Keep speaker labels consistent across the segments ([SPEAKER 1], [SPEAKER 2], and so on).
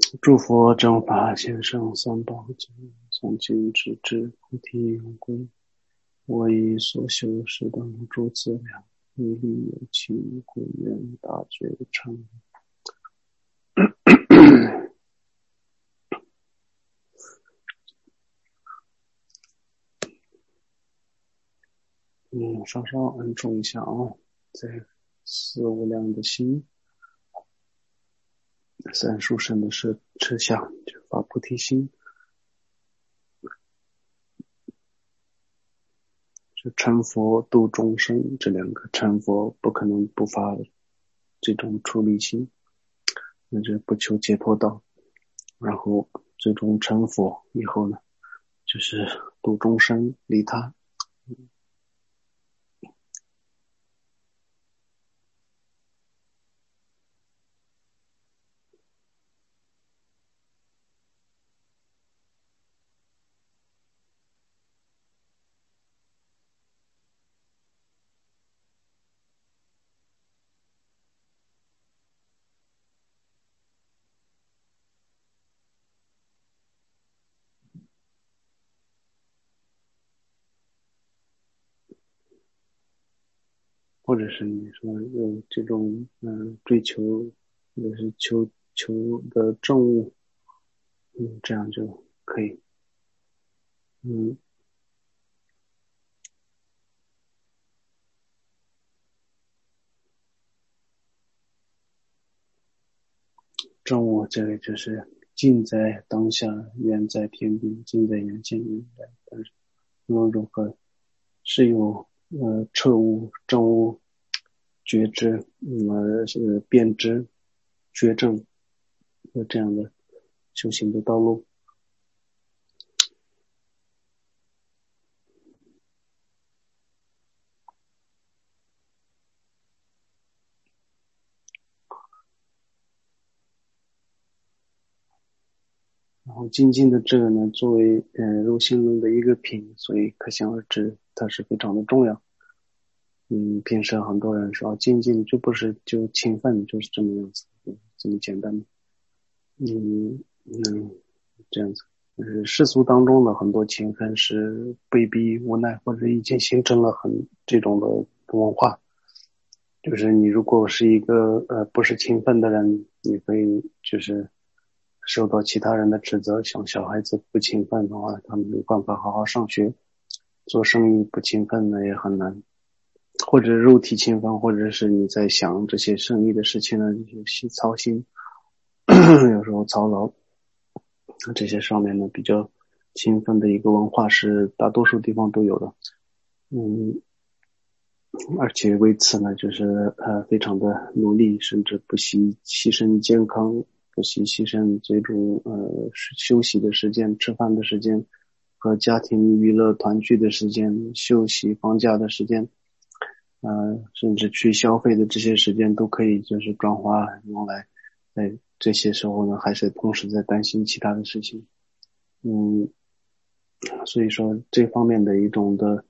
[SPEAKER 1] 诸佛正法贤圣三宝经，诵经直至菩提永归。我以所修是等诸资粮，以利有情，故愿大觉成。稍稍安住一下啊，在四无量的心，三殊胜的持相，就发菩提心。就成佛度众生，这两个成佛不可能不发这种出离心，那就不求解脱道，然后最终成佛以后呢，就是度众生利他。或者是你说有这种追求，或者是求的证物，这样就可以。证物这个就是近在当下，远在天边，近在眼前，远在，但是如何是有彻悟、证悟、觉知，辨知、觉证有这样的修行的道路。然后精进的这个呢，作为入心论的一个品，所以可想而知，它是非常的重要。平时很多人说精进就不是就勤奋，就是这么样子，这么简单。这样子。世俗当中的很多勤奋是被逼无奈，或者已经形成了这种的文化。就是你如果是一个不是勤奋的人，你会就是受到其他人的指责，像小孩子不勤奋的话，他们没办法好好上学，做生意不勤奋呢也很难，或者肉体勤奋，或者是你在想这些生意的事情呢，有些操心，有时候操劳，这些上面呢比较勤奋的一个文化是大多数地方都有的。而且为此呢，就是非常的努力，甚至不惜牺牲健康，不惜牺牲这种休息的时间、吃饭的时间和家庭娱乐团聚的时间、休息放假的时间，甚至去消费的这些时间都可以就是转化用来，在这些时候呢，还是同时在担心其他的事情。所以说这方面的一种的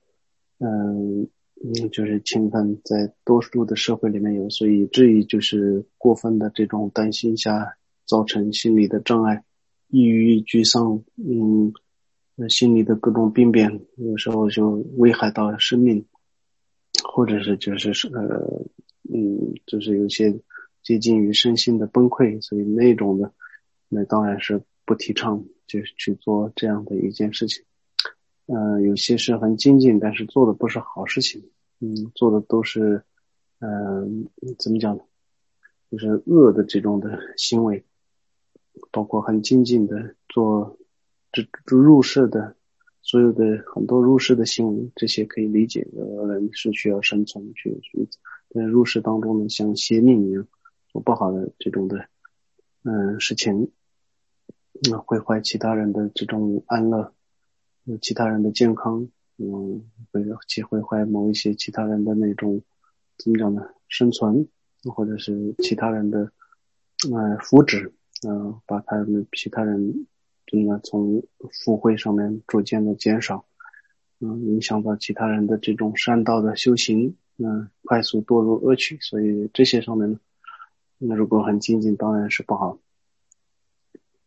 [SPEAKER 1] 就是勤奋在多数的社会里面有，所以至于就是过分的这种担心下造成心理的障碍，抑郁、沮丧，心理的各种病变，有时候就危害到生命，或者是就是有些接近于身心的崩溃，所以那种的，那当然是不提倡就是去做这样的一件事情。有些是很精进，但是做的不是好事情，做的都是，怎么讲呢？就是恶的这种的行为，包括很精进的做这入世的所有的很多入世的行为，这些可以理解的人是需要生存去在入世当中呢，像邪命一样做不好的这种的事情，毁坏其他人的这种安乐。其他人的健康，会坏某一些其他人的那种怎么讲呢？生存，或者是其他人的福祉，把他们其他人从福慧上面逐渐的减少，影响到其他人的这种善道的修行，快速堕入恶趣，所以这些上面呢，如果很精进当然是不好。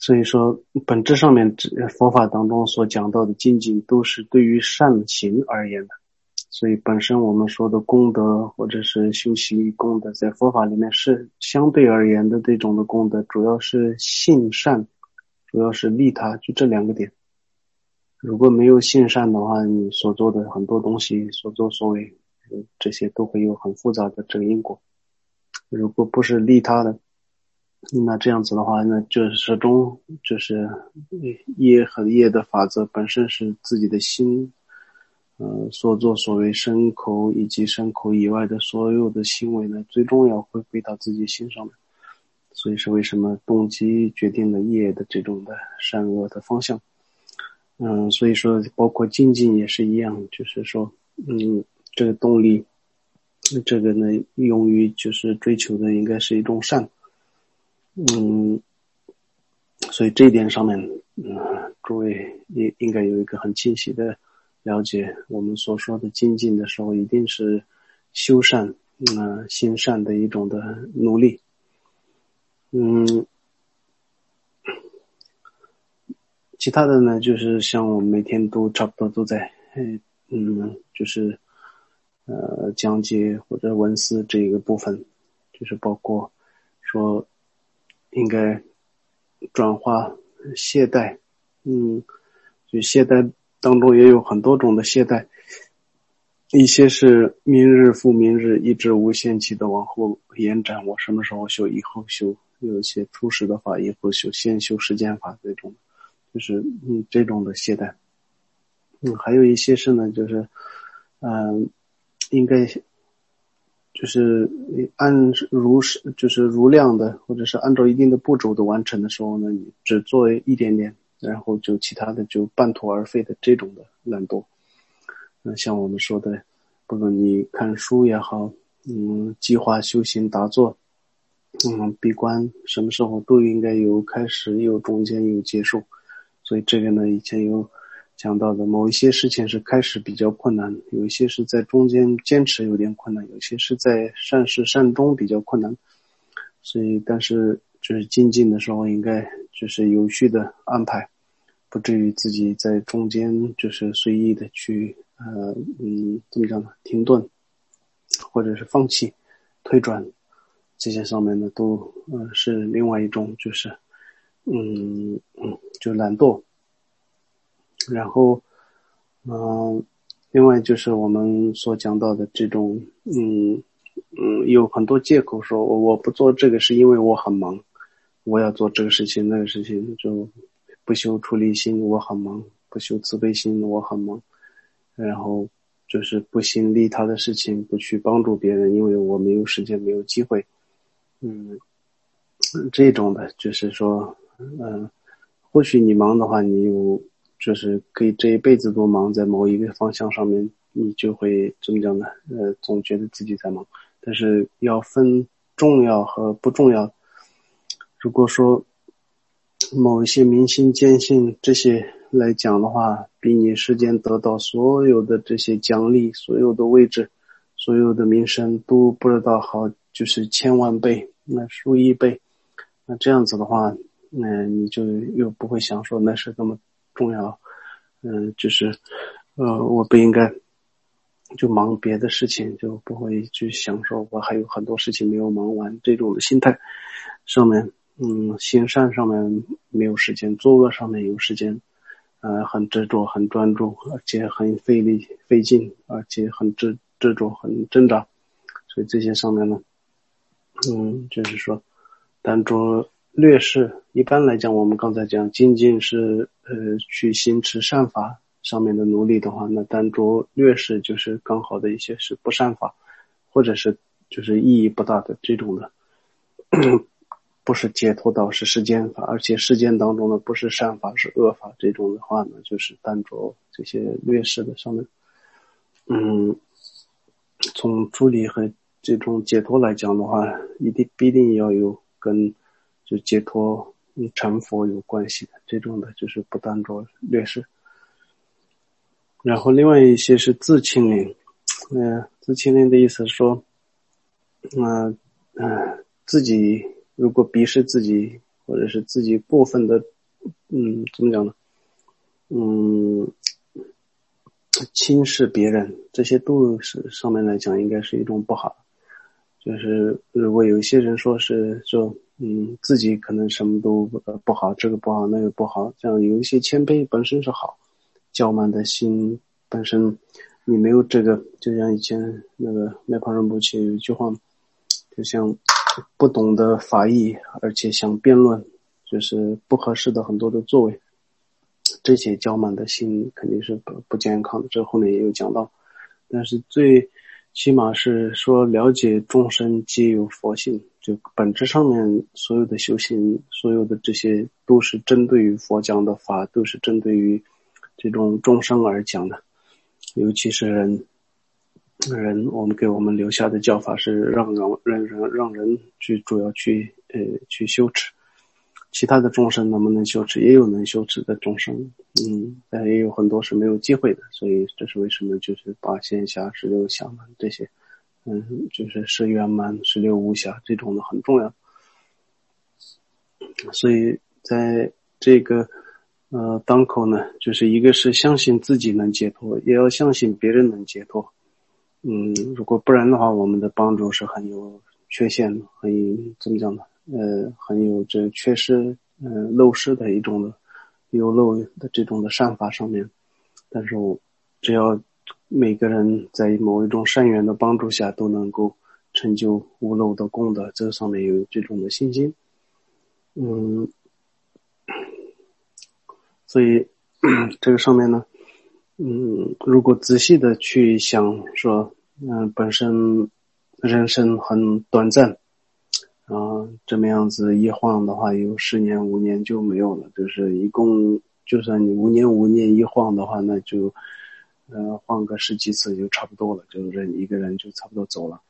[SPEAKER 1] 所以说本质上面佛法当中所讲到的精进都是对于善行而言的，所以本身我们说的功德或者是修习功德，在佛法里面是相对而言的这种的功德，主要是信善，主要是利他，就这两个点。如果没有信善的话，你所做的很多东西，所作所为，这些都会有很复杂的这个因果。如果不是利他的，那这样子的话，那就始终就是业和业的法则本身是自己的心，所作所为，身口以及身口以外的所有的行为呢，最终要回归到自己心上面。所以是为什么动机决定了业的这种的善恶的方向。所以说包括精进也是一样，就是说这个动力，这个呢用于就是追求的应该是一种善。所以这一点上面诸位也应该有一个很清晰的了解，我们所说的精进的时候一定是修善行善的一种的努力。其他的呢，就是像我们每天都差不多都在就是讲解或者文思这个部分，就是包括说应该转化懈怠，就懈怠当中也有很多种的懈怠，一些是明日复明日，一直无限期的往后延展，我什么时候修以后修，有一些初始的法以后修，先修实践法这种，就是这种的懈怠。还有一些是呢，就是应该就是就是如量的，或者是按照一定的步骤的完成的时候呢，你只做一点点，然后就其他的就半途而废的这种的懒惰。像我们说的，不论你看书也好，计划修行打坐，闭关，什么时候都应该有开始，有中间，有结束。所以这个呢，以前有讲到的，某一些事情是开始比较困难，有一些是在中间坚持有点困难，有些是在善始善终比较困难。所以但是就是精进的时候应该就是有序的安排，不至于自己在中间就是随意的去怎么讲呢，停顿或者是放弃推转，这些上面呢都是另外一种就是就懒惰。然后另外就是我们所讲到的这种有很多借口说我不做这个是因为我很忙，我要做这个事情那个事情，就不修出离心我很忙，不修慈悲心我很忙，然后就是不行利他的事情，不去帮助别人，因为我没有时间没有机会。这种的就是说或许你忙的话，你有就是可以这一辈子都忙在某一个方向上面，你就会怎么讲呢？总觉得自己在忙，但是要分重要和不重要。如果说某一些明心见性这些来讲的话，比你时间得到所有的这些奖励，所有的位置，所有的名声都不知道好，就是千万倍，那数亿倍，那这样子的话，你就又不会想说那是那么重要，就是我不应该就忙别的事情，就不会去想说我还有很多事情没有忙完，这种的心态上面行善上面没有时间，作恶上面有时间，很执着很专注，而且很费力费劲，而且很执着很挣扎，所以这些上面呢就是说单着略视，一般来讲我们刚才讲仅仅是去行持善法上面的努力的话，那单着略视就是刚好的一些是不善法，或者是就是意义不大的这种的不是解脱道，是世间法，而且世间当中呢不是善法是恶法，这种的话呢就是单着这些略视的上面从处理和这种解脱来讲的话，必定要有跟就解脱成佛有关系的，这种的就是不单着略视。然后另外一些是自清零，自清零的意思是说自己如果鄙视自己或者是自己过分的怎么讲呢轻视别人，这些都是上面来讲应该是一种不好。就是如果有一些人说自己可能什么都不好，这个不好那个不好，这样有一些谦卑本身是好，骄慢的心本身你没有这个，就像以前那个麦帕仁波切有一句话，就像不懂得法义而且想辩论，就是不合适的很多的作为，这些骄慢的心肯定是不健康的，这后面也有讲到。但是最起码是说了解众生皆有佛性，就本质上面所有的修行，所有的这些都是针对于佛讲的法，都是针对于这种众生而讲的。尤其是人我们给我们留下的教法是让人去主要去修持，其他的众生能不能修持，也有能修持的众生，但也有很多是没有机会的，所以这是为什么就是八仙侠、16侠们这些，就是10圆满、16无暇这种的很重要。所以在这个当口呢，就是一个是相信自己能解脱，也要相信别人能解脱。如果不然的话，我们的帮助是很有缺陷的，怎么讲呢？很有这缺失，漏失的一种的有漏的这种的善法上面。但是只要每个人在某一种善缘的帮助下都能够成就无漏的功德，这上面有这种的信心。所以这个上面呢，如果仔细的去想说，本身人生很短暂，这么样子一晃的话，有10年5年就没有了，就是一共就算你5年一晃的话，那就晃个10几次就差不多了，就是一个人就差不多走了。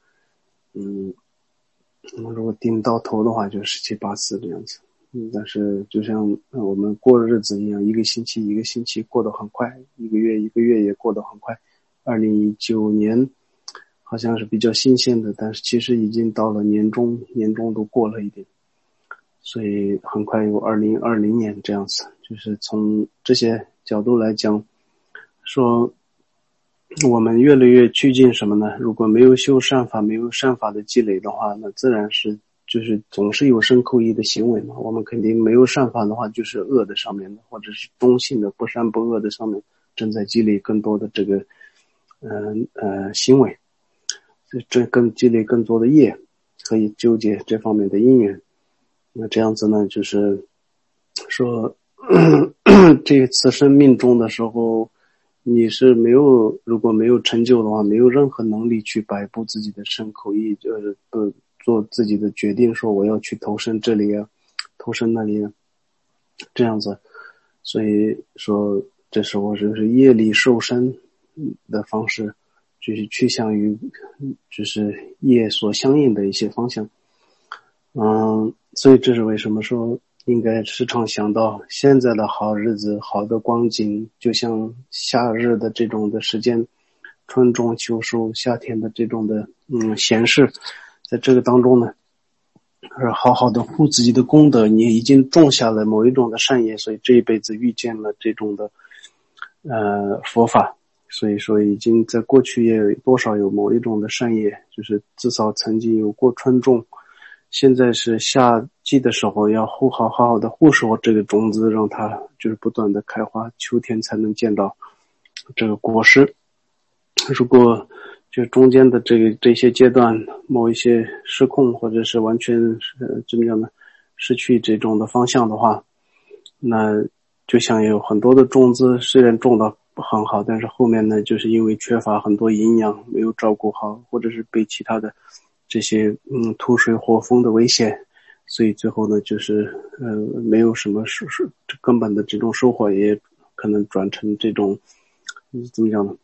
[SPEAKER 1] 如果定到头的话，就17、8次这样子。但是就像我们过日子一样，一个星期过得很快，一个月也过得很快。2019年好像是比较新鲜的，但是其实已经到了年终都过了一点，所以很快有2020年这样子。就是从这些角度来讲，说我们越来越趋近什么呢？如果没有修善法，没有善法的积累的话，那自然是就是总是有身口意的行为嘛。我们肯定没有善法的话，就是恶的上面的，或者是中性的不善不恶的上面，正在积累更多的这个行为，这更积累更多的业，可以纠结这方面的因缘。那这样子呢，就是说这此生命中的时候，你是如果没有成就的话，没有任何能力去摆布自己的身口意，就是做自己的决定，说我要去投身这里啊，投身那里啊，这样子。所以说这时候就是业力受身的方式，就是趋向于就是业所相应的一些方向。所以这是为什么说应该时常想到现在的好日子、好的光景，就像夏日的这种的时间，春种秋收，夏天的这种的闲适，在这个当中呢，好好的护自己的功德，你已经种下了某一种的善业，所以这一辈子遇见了这种的佛法，所以说已经在过去也多少有某一种的善业，就是至少曾经有过春种。现在是夏季的时候，要好好的护守这个种子，让它就是不断的开花，秋天才能见到这个果实。如果就中间的这些阶段某一些失控，或者是完全怎么样呢，失去这种的方向的话，那就像有很多的种子虽然种得很好，但是后面呢，就是因为缺乏很多营养，没有照顾好，或者是被其他的这些土水火风的危险，所以最后呢，就是没有什么根本的这种收获，也可能转成这种怎么讲呢？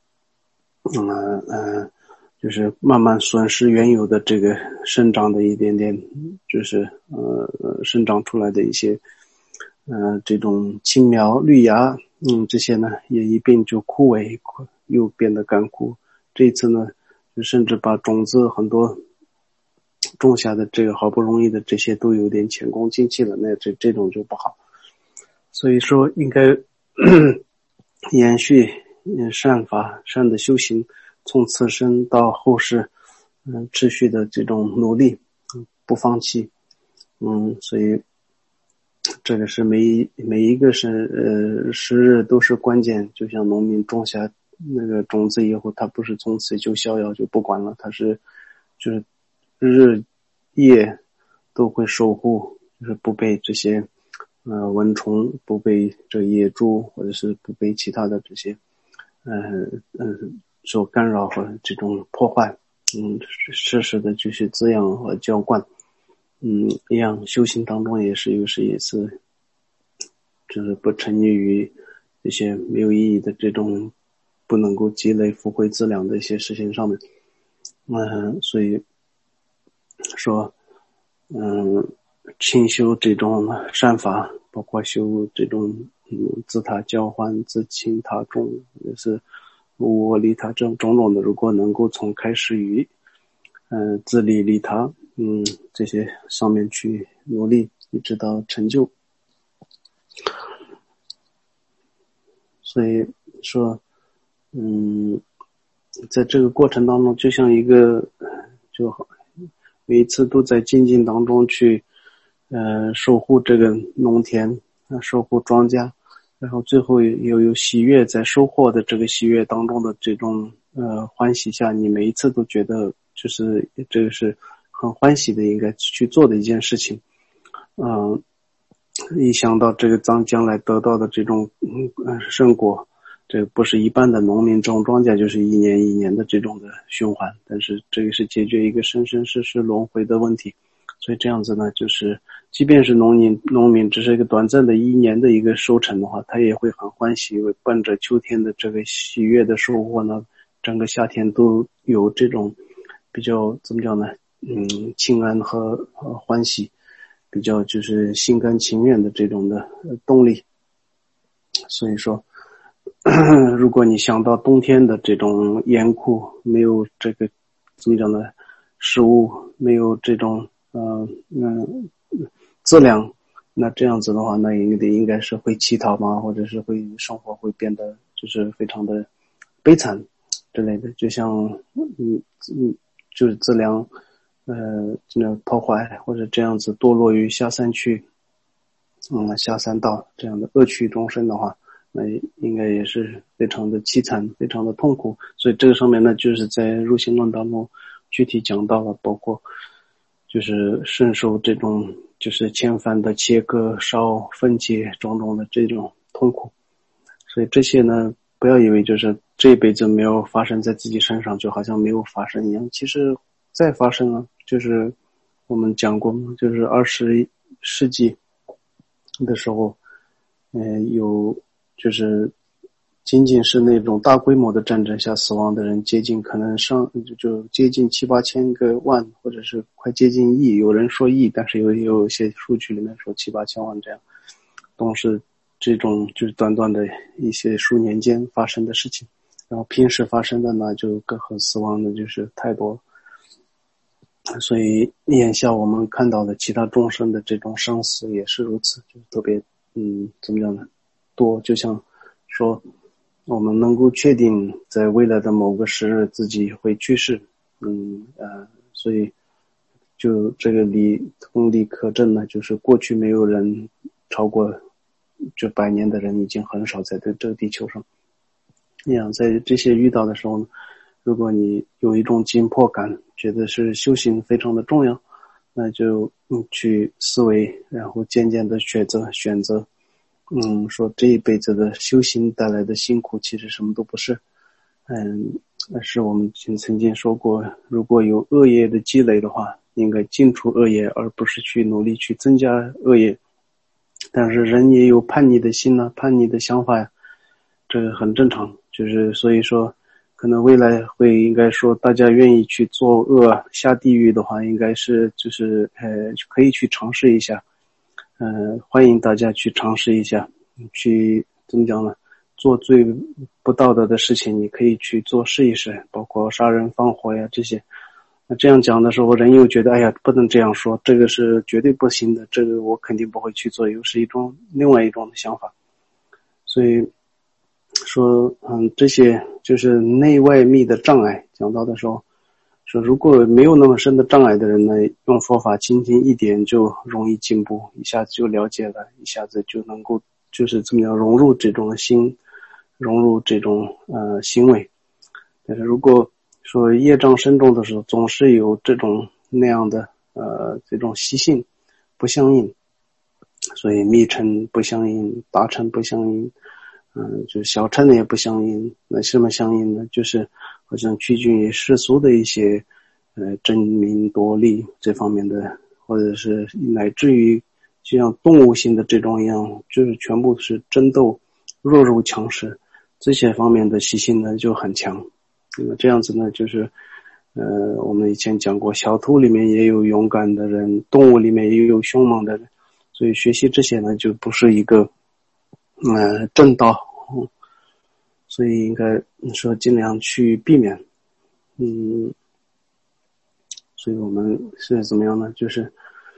[SPEAKER 1] 就是慢慢损失原有的这个生长的一点点，就是生长出来的一些这种青苗绿芽，这些呢也一并就枯萎，又变得干枯。这一次呢，就甚至把种子很多种下的这个好不容易的这些都有点前功尽弃了，那这种就不好。所以说应该延续善法善的修行，从此生到后世持续的这种努力，不放弃。所以这个是每一个时日都是关键，就像农民种下那个种子以后，他不是从此就逍遥就不管了，他是就是日夜都会守护，就是不被这些蚊虫，不被这野猪或者是不被其他的这些所干扰和这种破坏，适时的继续滋养和浇灌。一样修行当中也是就是不沉溺于这些没有意义的这种不能够积累福慧资粮的一些事情上面。所以说勤修这种善法，包括修这种自他交换、自轻他重，也是无我利他种种的，如果能够从开始于自利利他这些上面去努力，一直到成就。所以说在这个过程当中，就像一个就每一次都在精进当中去守护这个农田，守护庄稼，然后最后又有喜悦，在收获的这个喜悦当中的这种欢喜下，你每一次都觉得就是这个是很欢喜的应该去做的一件事情。一想到这个将来得到的这种胜果，这个不是一般的农民种庄稼就是一年一年的这种的循环，但是这个是解决一个生生世世轮回的问题。所以这样子呢，就是即便是农民只是一个短暂的一年的一个收成的话，他也会很欢喜，伴着秋天的这个喜悦的收获呢，整个夏天都有这种比较怎么讲呢清安和欢喜，比较就是心甘情愿的这种的动力。所以说如果你想到冬天的这种严酷，没有这个怎么讲呢食物，没有这种质量，那这样子的话，那应该是会乞讨嘛，或者是会生活会变得就是非常的悲惨之类的，就像就是质量这样破坏，或者这样子堕落于下三区下三道这样的恶趣众生的话，那应该也是非常的凄惨，非常的痛苦。所以这个上面呢，就是在入行论当中具体讲到了，包括就是深受这种就是千帆的切割、烧、分解种种的这种痛苦。所以这些呢，不要以为就是这一辈子没有发生在自己身上，就好像没有发生一样。其实再发生了，就是我们讲过嘛，就是20世纪的时候，有就是仅仅是那种大规模的战争下死亡的人接近可能就接近7-8千个万，或者是快接近亿，有人说亿，但是有一些数据里面说7-8千万这样，都是这种就是短短的一些数年间发生的事情。然后平时发生的呢，就更和死亡的就是太多。所以眼下我们看到的其他众生的这种生死也是如此，就特别怎么样呢多，就像说我们能够确定在未来的某个时日自己会去世，所以就这个同理可证呢，就是过去没有人超过这100年的人已经很少在这个地球上。那样在这些遇到的时候呢，如果你有一种紧迫感，觉得是修行非常的重要，那就去思维，然后渐渐的选择说这一辈子的修行带来的辛苦其实什么都不是。是我们曾经说过，如果有恶业的积累的话，应该尽除恶业，而不是去努力去增加恶业。但是人也有叛逆的心呢，叛逆的想法呀，这个很正常。就是所以说可能未来会应该说大家愿意去做恶下地狱的话，应该是就是可以去尝试一下，欢迎大家去尝试一下，去怎么讲呢，做最不道德的事情你可以去做试一试，包括杀人放火呀这些那这样讲的时候，人又觉得哎呀不能这样说，这个是绝对不行的，这个我肯定不会去做，又是另外一种的想法。所以说这些就是内外密的障碍，讲到的时候说如果没有那么深的障碍的人呢，用佛法轻轻一点就容易进步，一下子就了解了，一下子就能够就是怎么样融入这种心，融入这种行为。但是如果说业障深重的时候，总是有这种那样的这种习性不相应，所以密乘不相应，大乘不相应，就小乘的也不相应。那什么相应呢？就是好像趋近于世俗的一些争名夺利这方面的，或者是乃至于就像动物性的这种一样，就是全部是争斗、弱肉强食这些方面的习性呢就很强。那么这样子呢，就是我们以前讲过，小兔里面也有勇敢的人，动物里面也有凶猛的人，所以学习这些呢就不是一个正道，所以应该说尽量去避免。所以我们是怎么样呢？就是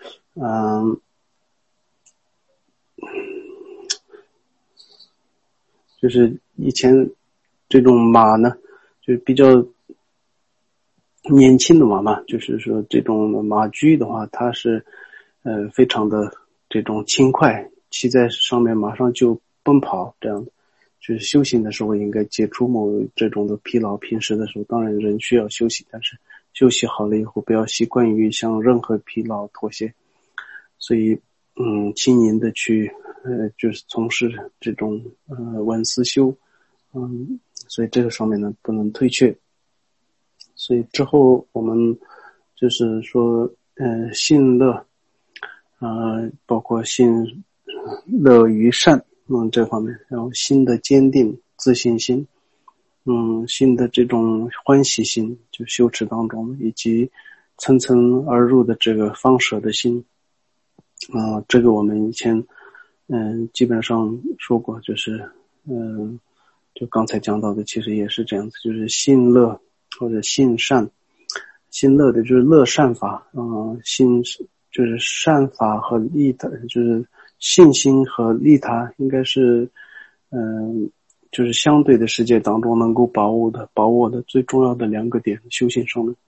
[SPEAKER 1] 就是以前这种马呢，就是比较年轻的马嘛，就是说这种马驹的话，它是非常的这种轻快，骑在上面马上就奔跑，这样的。就是修行的时候应该解除某这种的疲劳，平时的时候当然人需要休息，但是休息好了以后不要习惯于向任何疲劳妥协，所以轻盈的去就是从事这种闻思修，所以这个上面呢不能退却。所以之后我们就是说信乐包括信乐于善这方面，然后心的坚定自信心，心的这种欢喜心，就修持当中，以及层层而入的这个放舍的心，这个我们以前基本上说过，就是就刚才讲到的，其实也是这样子，就是信乐或者信善，信乐的就是乐善法，信就是善法和利他，就是信心和利他，应该是就是相对的世界当中能够把握的最重要的两个点，修行上的。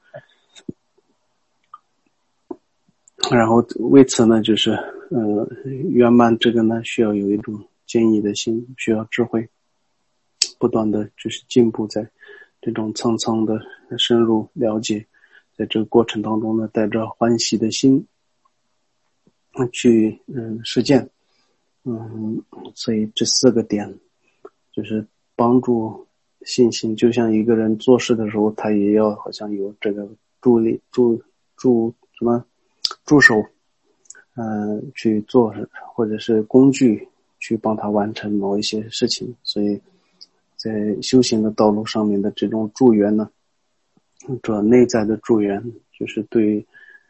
[SPEAKER 1] 然后为此呢，就是圆满这个呢，需要有一种坚毅的心，需要智慧，不断的就是进步在这种层层的深入了解，在这个过程当中呢，带着欢喜的心去实践，所以这四个点就是帮助信心，就像一个人做事的时候，他也要好像有这个助手去做，或者是工具去帮他完成某一些事情。所以在修行的道路上面的这种助缘呢，这内在的助缘就是对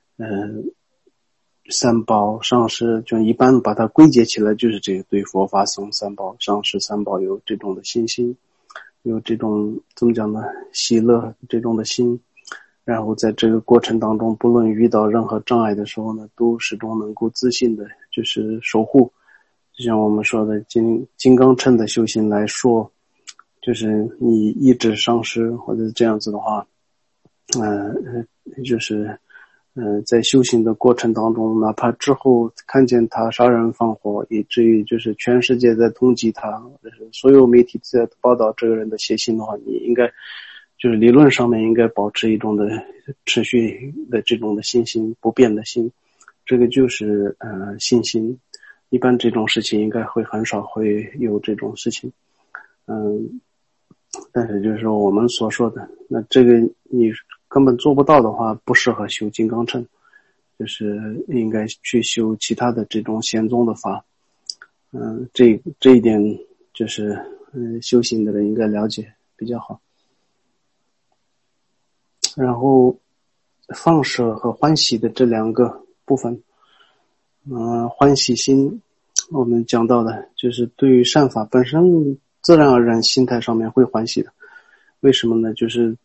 [SPEAKER 1] 三宝上师，就一般把它归结起来，就是这个对佛法僧三宝上师三宝有这种的信心，有这种怎么讲呢，喜乐这种的心，然后在这个过程当中，不论遇到任何障碍的时候呢，都始终能够自信的就是守护。就像我们说的金刚乘的修行来说，就是你一直上师或者这样子的话，就是在修行的过程当中，哪怕之后看见他杀人放火，以至于就是全世界在通缉他，或者是所有媒体在报道这个人的邪行的话，你应该就是理论上面应该保持一种的持续的这种的信心，不变的心，这个就是信心。一般这种事情应该会很少会有这种事情，但是就是说我们所说的，那这个你根本做不到的话，不适合修金刚乘，就是应该去修其他的这种显宗的法。这一点就是修行的人应该了解比较好。然后放舍和欢喜的这两个部分，欢喜心我们讲到的就是对于善法本身自然而然心态上面会欢喜的。为什么呢？就是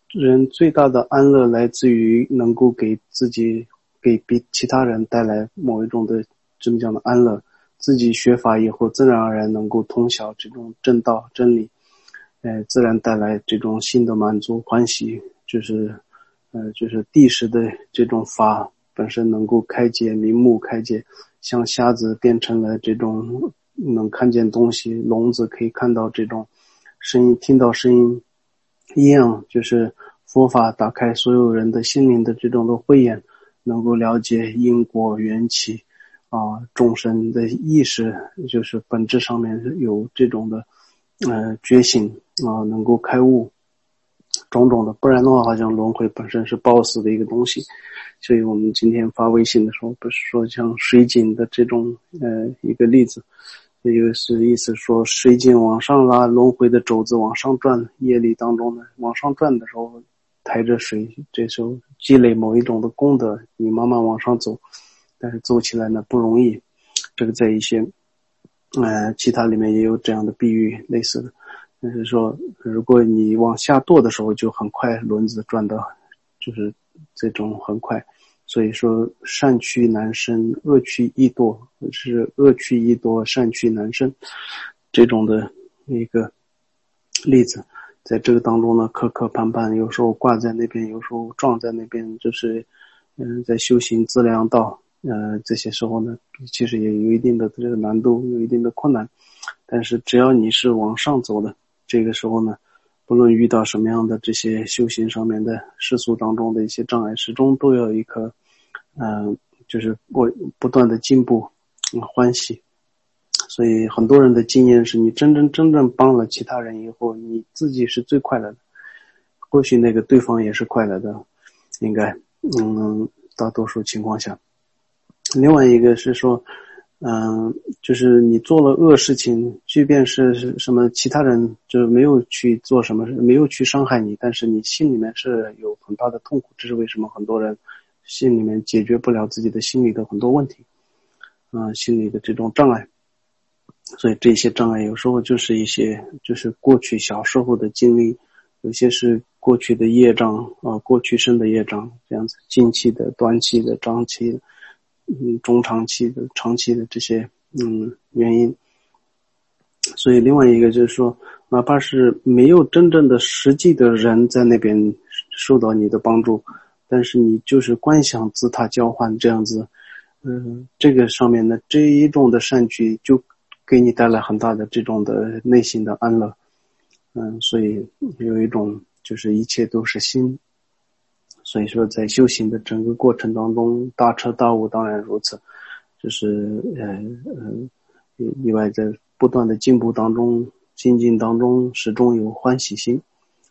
[SPEAKER 1] 人最大的安乐来自于能够给自己给其他人带来某一种的这么讲的安乐，自己学法以后自然而然能够通晓这种正道真理，自然带来这种新的满足欢喜，就是地时的这种法本身能够开解明目开解，像瞎子变成了这种能看见东西，聋子可以看到这种声音听到声音一样，就是佛法打开所有人的心灵的这种的慧眼，能够了解因果缘起众生的意识，就是本质上面有这种的觉醒能够开悟种种的，不然的话好像轮回本身是抱死的一个东西。所以我们今天发微信的时候不是说像水井的这种一个例子，这就是意思说水井往上拉，轮回的轴子往上转，业力当中呢往上转的时候抬着水，这时候积累某一种的功德，你慢慢往上走，但是走起来呢不容易。这个在一些其他里面也有这样的比喻类似的，就是说如果你往下堕的时候就很快，轮子转的就是这种很快。所以说善趣难生，恶趣易堕，是恶趣易堕，善趣难生这种的一个例子。在这个当中呢，磕磕绊绊，有时候挂在那边，有时候撞在那边，就是在修行资粮道这些时候呢其实也有一定的这个难度，有一定的困难，但是只要你是往上走的，这个时候呢不论遇到什么样的这些修行上面的世俗当中的一些障碍，始终都有一颗就是不断的进步欢喜。所以很多人的经验是你真正帮了其他人以后，你自己是最快乐的，或许那个对方也是快乐的，应该大多数情况下。另外一个是说就是你做了恶事情，即便是什么其他人就没有去做什么，没有去伤害你，但是你心里面是有很大的痛苦，这是为什么很多人心里面解决不了自己的心理的很多问题心理的这种障碍。所以这些障碍有时候就是一些就是过去小时候的经历，有些是过去的业障过去生的业障，这样子近期的短期的长期的中长期的长期的这些原因。所以另外一个就是说，哪怕是没有真正的实际的人在那边受到你的帮助，但是你就是观想自他交换这样子这个上面的这一种的善举就给你带来很大的这种的内心的安乐所以有一种就是一切都是心。所以说在修行的整个过程当中，大彻大悟当然如此，就是意外在不断的进步当中精进当中始终有欢喜心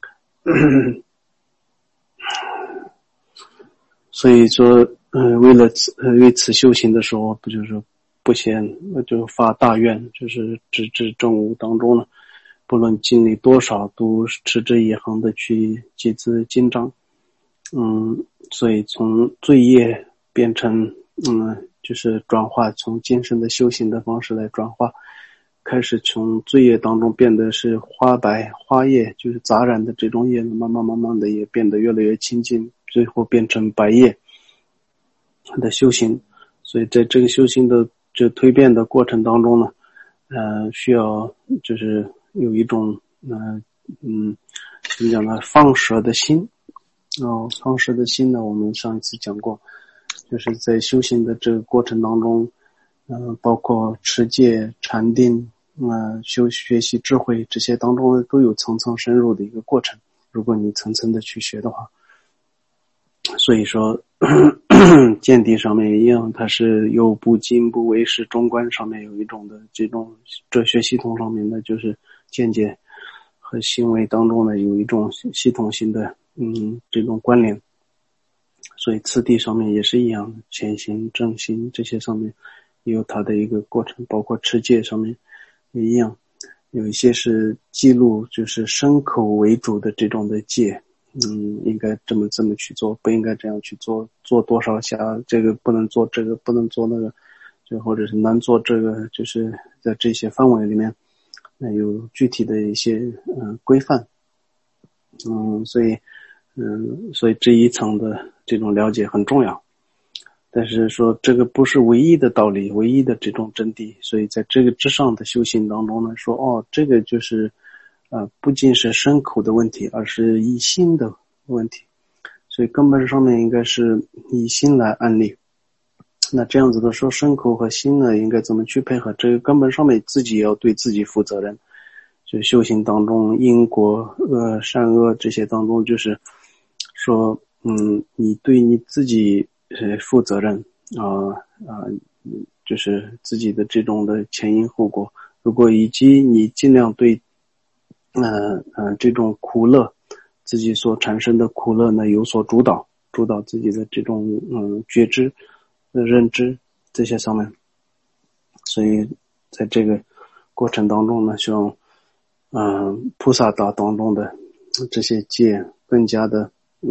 [SPEAKER 1] 所以说为此修行的时候不就是不先就发大愿，就是直至正悟当中呢，不论经历多少都持之以恒的去集资经章所以从罪业变成就是转化，从今生的修行的方式来转化，开始从罪业当中变得是花叶，就是杂染的这种业，慢慢的也变得越来越清净，最后变成白叶的修行。所以在这个修行的这蜕变的过程当中呢需要就是有一种怎么讲呢，放舍的心放舍的心呢，我们上一次讲过，就是在修行的这个过程当中包括持戒禅定学习智慧，这些当中都有层层深入的一个过程，如果你层层的去学的话。所以说见地上面一样，它是有部经部唯识中观上面有一种的这种哲学系统上面的就是见解和行为当中呢有一种系统性的这种关联。所以次第上面也是一样的，前行正行这些上面也有它的一个过程，包括持戒上面也一样，有一些是记录就是身口为主的这种的戒应该这么去做，不应该这样去做，做多少下这个不能做，这个不能做那个，就或者是难做这个，就是在这些范围里面有具体的一些规范所以所以这一层的这种了解很重要。但是说这个不是唯一的道理，唯一的这种真谛，所以在这个之上的修行当中呢，说这个就是不仅是身口的问题，而是以心的问题，所以根本上面应该是以心来安立。那这样子的说，身口和心呢应该怎么去配合，这个根本上面自己要对自己负责任。就修行当中因果善恶这些当中，就是说你对你自己负责任就是自己的这种的前因后果，如果以及你尽量对这种苦乐自己所产生的苦乐呢有所主导自己的这种觉知认知这些上面。所以在这个过程当中呢，希望菩萨道当中的这些戒更加的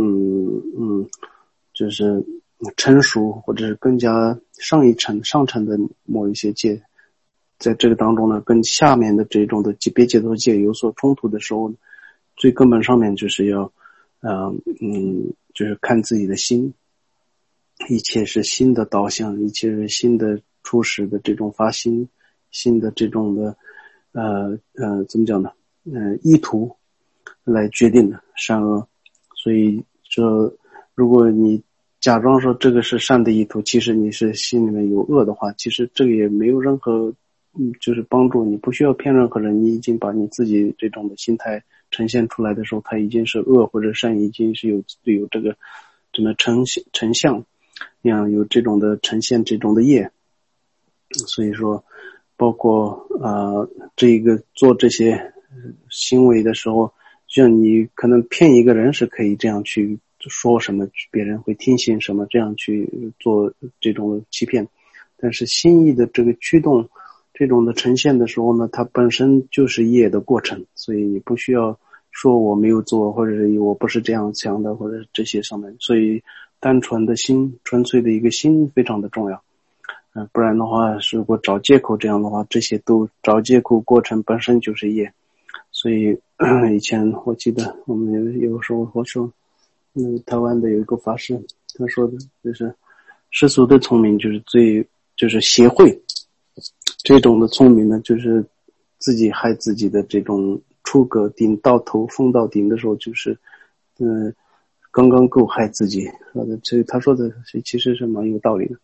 [SPEAKER 1] 就是成熟，或者是更加上层的某一些戒，在这个当中呢，跟下面的这种的别解脱戒有所冲突的时候，最根本上面就是要就是看自己的心，一切是心的导向，一切是心的初始的这种发心，心的这种的怎么讲呢？意图来决定的善恶。所以说，如果你假装说这个是善的意图，其实你是心里面有恶的话，其实这个也没有任何就是帮助，你不需要骗任何人，你已经把你自己这种的心态呈现出来的时候，它已经是恶或者善，已经是有这个怎么成像那样，有这种的呈现这种的业。所以说包括这个做这些行为的时候，像你可能骗一个人是可以这样去说什么，别人会听信什么，这样去做这种欺骗。但是心意的这个驱动这种的呈现的时候呢，它本身就是业的过程，所以你不需要说我没有做，或者是我不是这样想的，或者这些上面。所以单纯的心，纯粹的一个心非常的重要。不然的话，如果找借口这样的话，这些都找借口过程本身就是业。所以以前我记得我们有时候我说台湾的有一个法师，他说的就是世俗的聪明就是协会，这种的聪明呢就是自己害自己的这种出格顶到头风到顶的时候，就是刚刚够害自己。这他说的其实是蛮有道理的。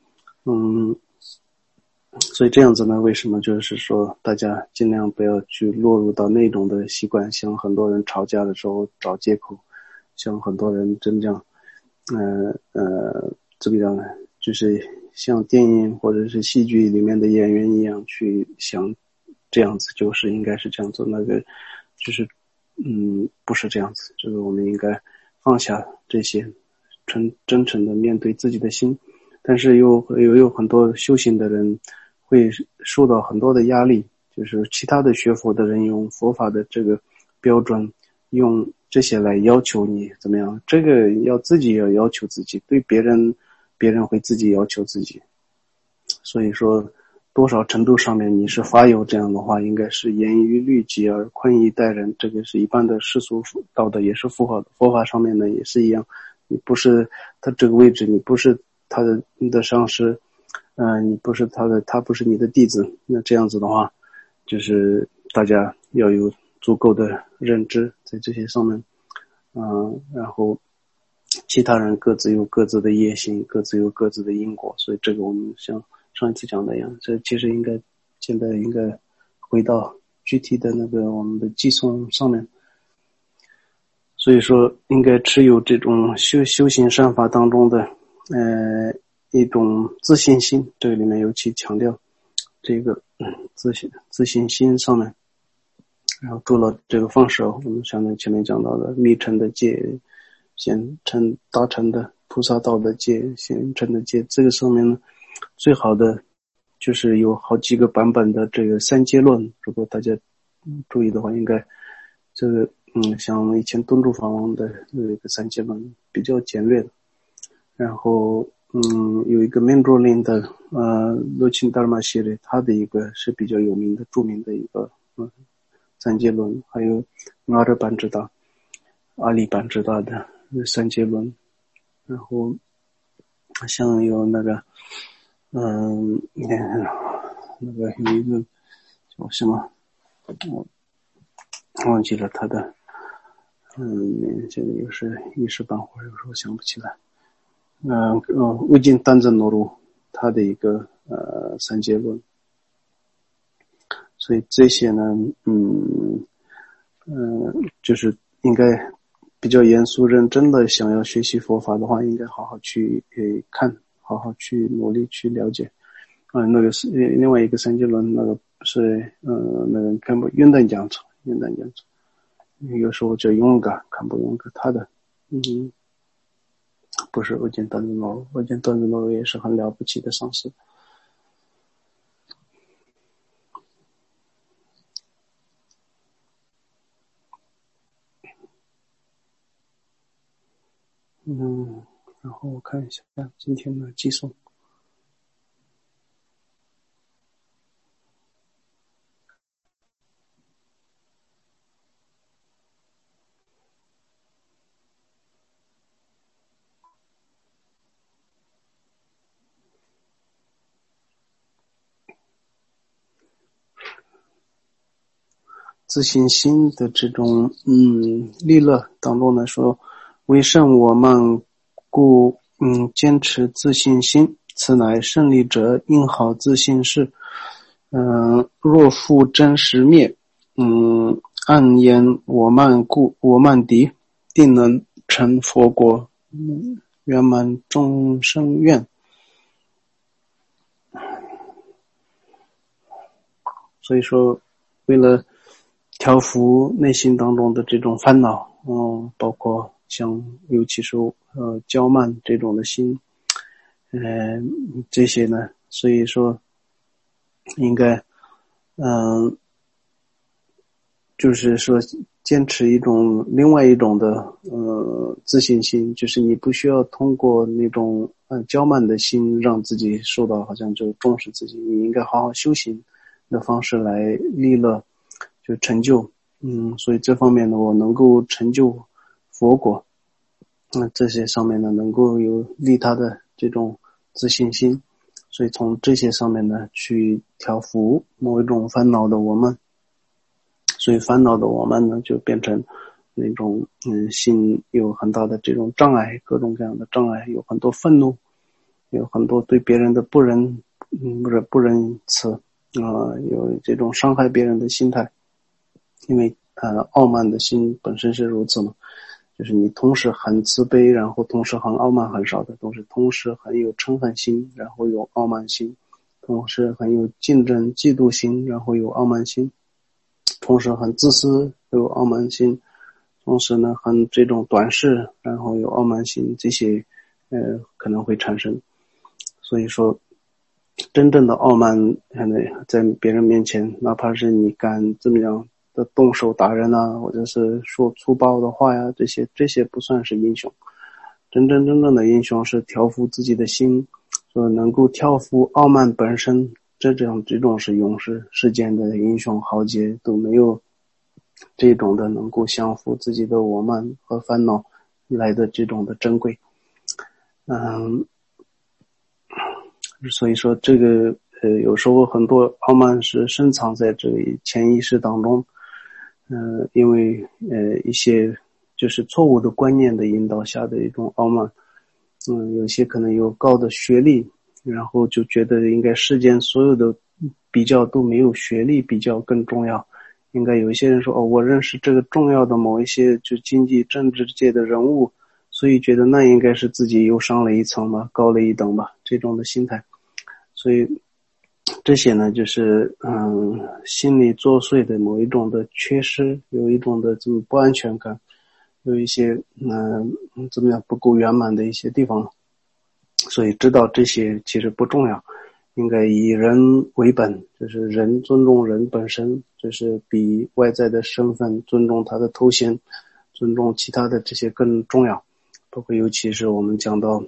[SPEAKER 1] 所以这样子呢，为什么就是说大家尽量不要去落入到那种的习惯，像很多人吵架的时候找借口，像很多人真正怎么样呢，就是像电影或者是戏剧里面的演员一样去想这样子就是应该是这样做，那个就是不是这样子，这个我们应该放下这些，真诚的面对自己的心。但是有很多修行的人会受到很多的压力，就是其他的学佛的人用佛法的这个标准，用这些来要求你怎么样，这个要自己要要求自己，对别人会自己要求自己。所以说多少程度上面你是发有这样的话，应该是严于律己而宽以待人，这个是一般的世俗道德，也是佛法上面呢也是一样。你不是他这个位置，你不是你的上师，你不是他不是你的弟子，那这样子的话，就是大家要有足够的认知在这些上面，然后其他人各自有各自的业行，各自有各自的因果，所以这个我们像上一次讲的一样，这其实现在应该回到具体的那个我们的寄送上面。所以说应该持有这种修行善法当中的一种自信心，这个里面尤其强调这个自信心上面，然后做了这个放舍，我们前面讲到的密乘的戒，显成大乘的菩萨道的戒，显成的戒，这个上面呢最好的就是有好几个版本的这个三阶论，如果大家注意的话，应该这个像以前敦珠法王的有一个三阶论比较简略的，然后有一个曼卓林的罗钦达尔玛系列，他的一个是比较有名的著名的一个三阶论，还有阿尔班智达阿里班知道的三节论，然后像有那个那个有一个叫什么，我忘记了他的现在有时一时半会儿有时候想不起来。魏晋丹增诺鲁他的一个三节论，所以这些呢就是应该比较严肃认真的想要学习佛法的话，应该好好去看，好好去努力去了解。那个是另外一个三节论，那个是那个看不云南讲错，有时候叫勇敢看不勇敢，他的不是魏晋丹增诺鲁，魏晋丹增诺鲁也是很了不起的上师。然后我看一下今天的寄送。自信心的这种利乐当中呢说，为胜我慢故坚持自信心，此乃胜利者应好自信事。若复真实灭，暗言我慢故我慢敌，定能成佛国，圆满众生愿。所以说为了调伏内心当中的这种烦恼，包括像尤其是骄慢这种的心，这些呢，所以说应该就是说坚持一种另外一种的自信心，就是你不需要通过那种骄慢的心让自己受到好像就重视自己，你应该好好修行的方式来利乐就成就。所以这方面呢，我能够成就佛果，这些上面呢能够有利他的这种自信心，所以从这些上面呢去调伏某一种烦恼的我们，所以烦恼的我们呢就变成那种心有很大的这种障碍，各种各样的障碍，有很多愤怒，有很多对别人的不仁慈有这种伤害别人的心态。因为傲慢的心本身是如此嘛，就是你同时很慈悲，然后同时很傲慢，很少的都是同时很有嗔恨心，然后有傲慢心，同时很有竞争嫉妒心，然后有傲慢心，同时很自私有傲慢心，同时呢很这种短视，然后有傲慢心，这些可能会产生。所以说真正的傲慢在别人面前，哪怕是你敢这么样的动手打人啊，或者是说粗暴的话呀，这些不算是英雄。真正的英雄是调伏自己的心，说能够调伏傲慢本身，这种是勇士，世间的英雄豪杰都没有这种的能够降服自己的我慢和烦恼来的这种的珍贵。所以说这个有时候很多傲慢是深藏在这里潜意识当中，因为一些就是错误的观念的引导下的一种傲慢，有些可能有高的学历，然后就觉得应该世间所有的比较都没有学历比较更重要，应该有一些人说我认识这个重要的某一些就经济政治界的人物，所以觉得那应该是自己又上了一层吧，高了一等吧，这种的心态。所以这些呢就是心理作祟的某一种的缺失，有一种的这种不安全感，有一些怎么样不够圆满的一些地方。所以知道这些其实不重要，应该以人为本，就是人尊重人本身，就是比外在的身份尊重他的头衔，尊重其他的这些更重要。包括尤其是我们讲到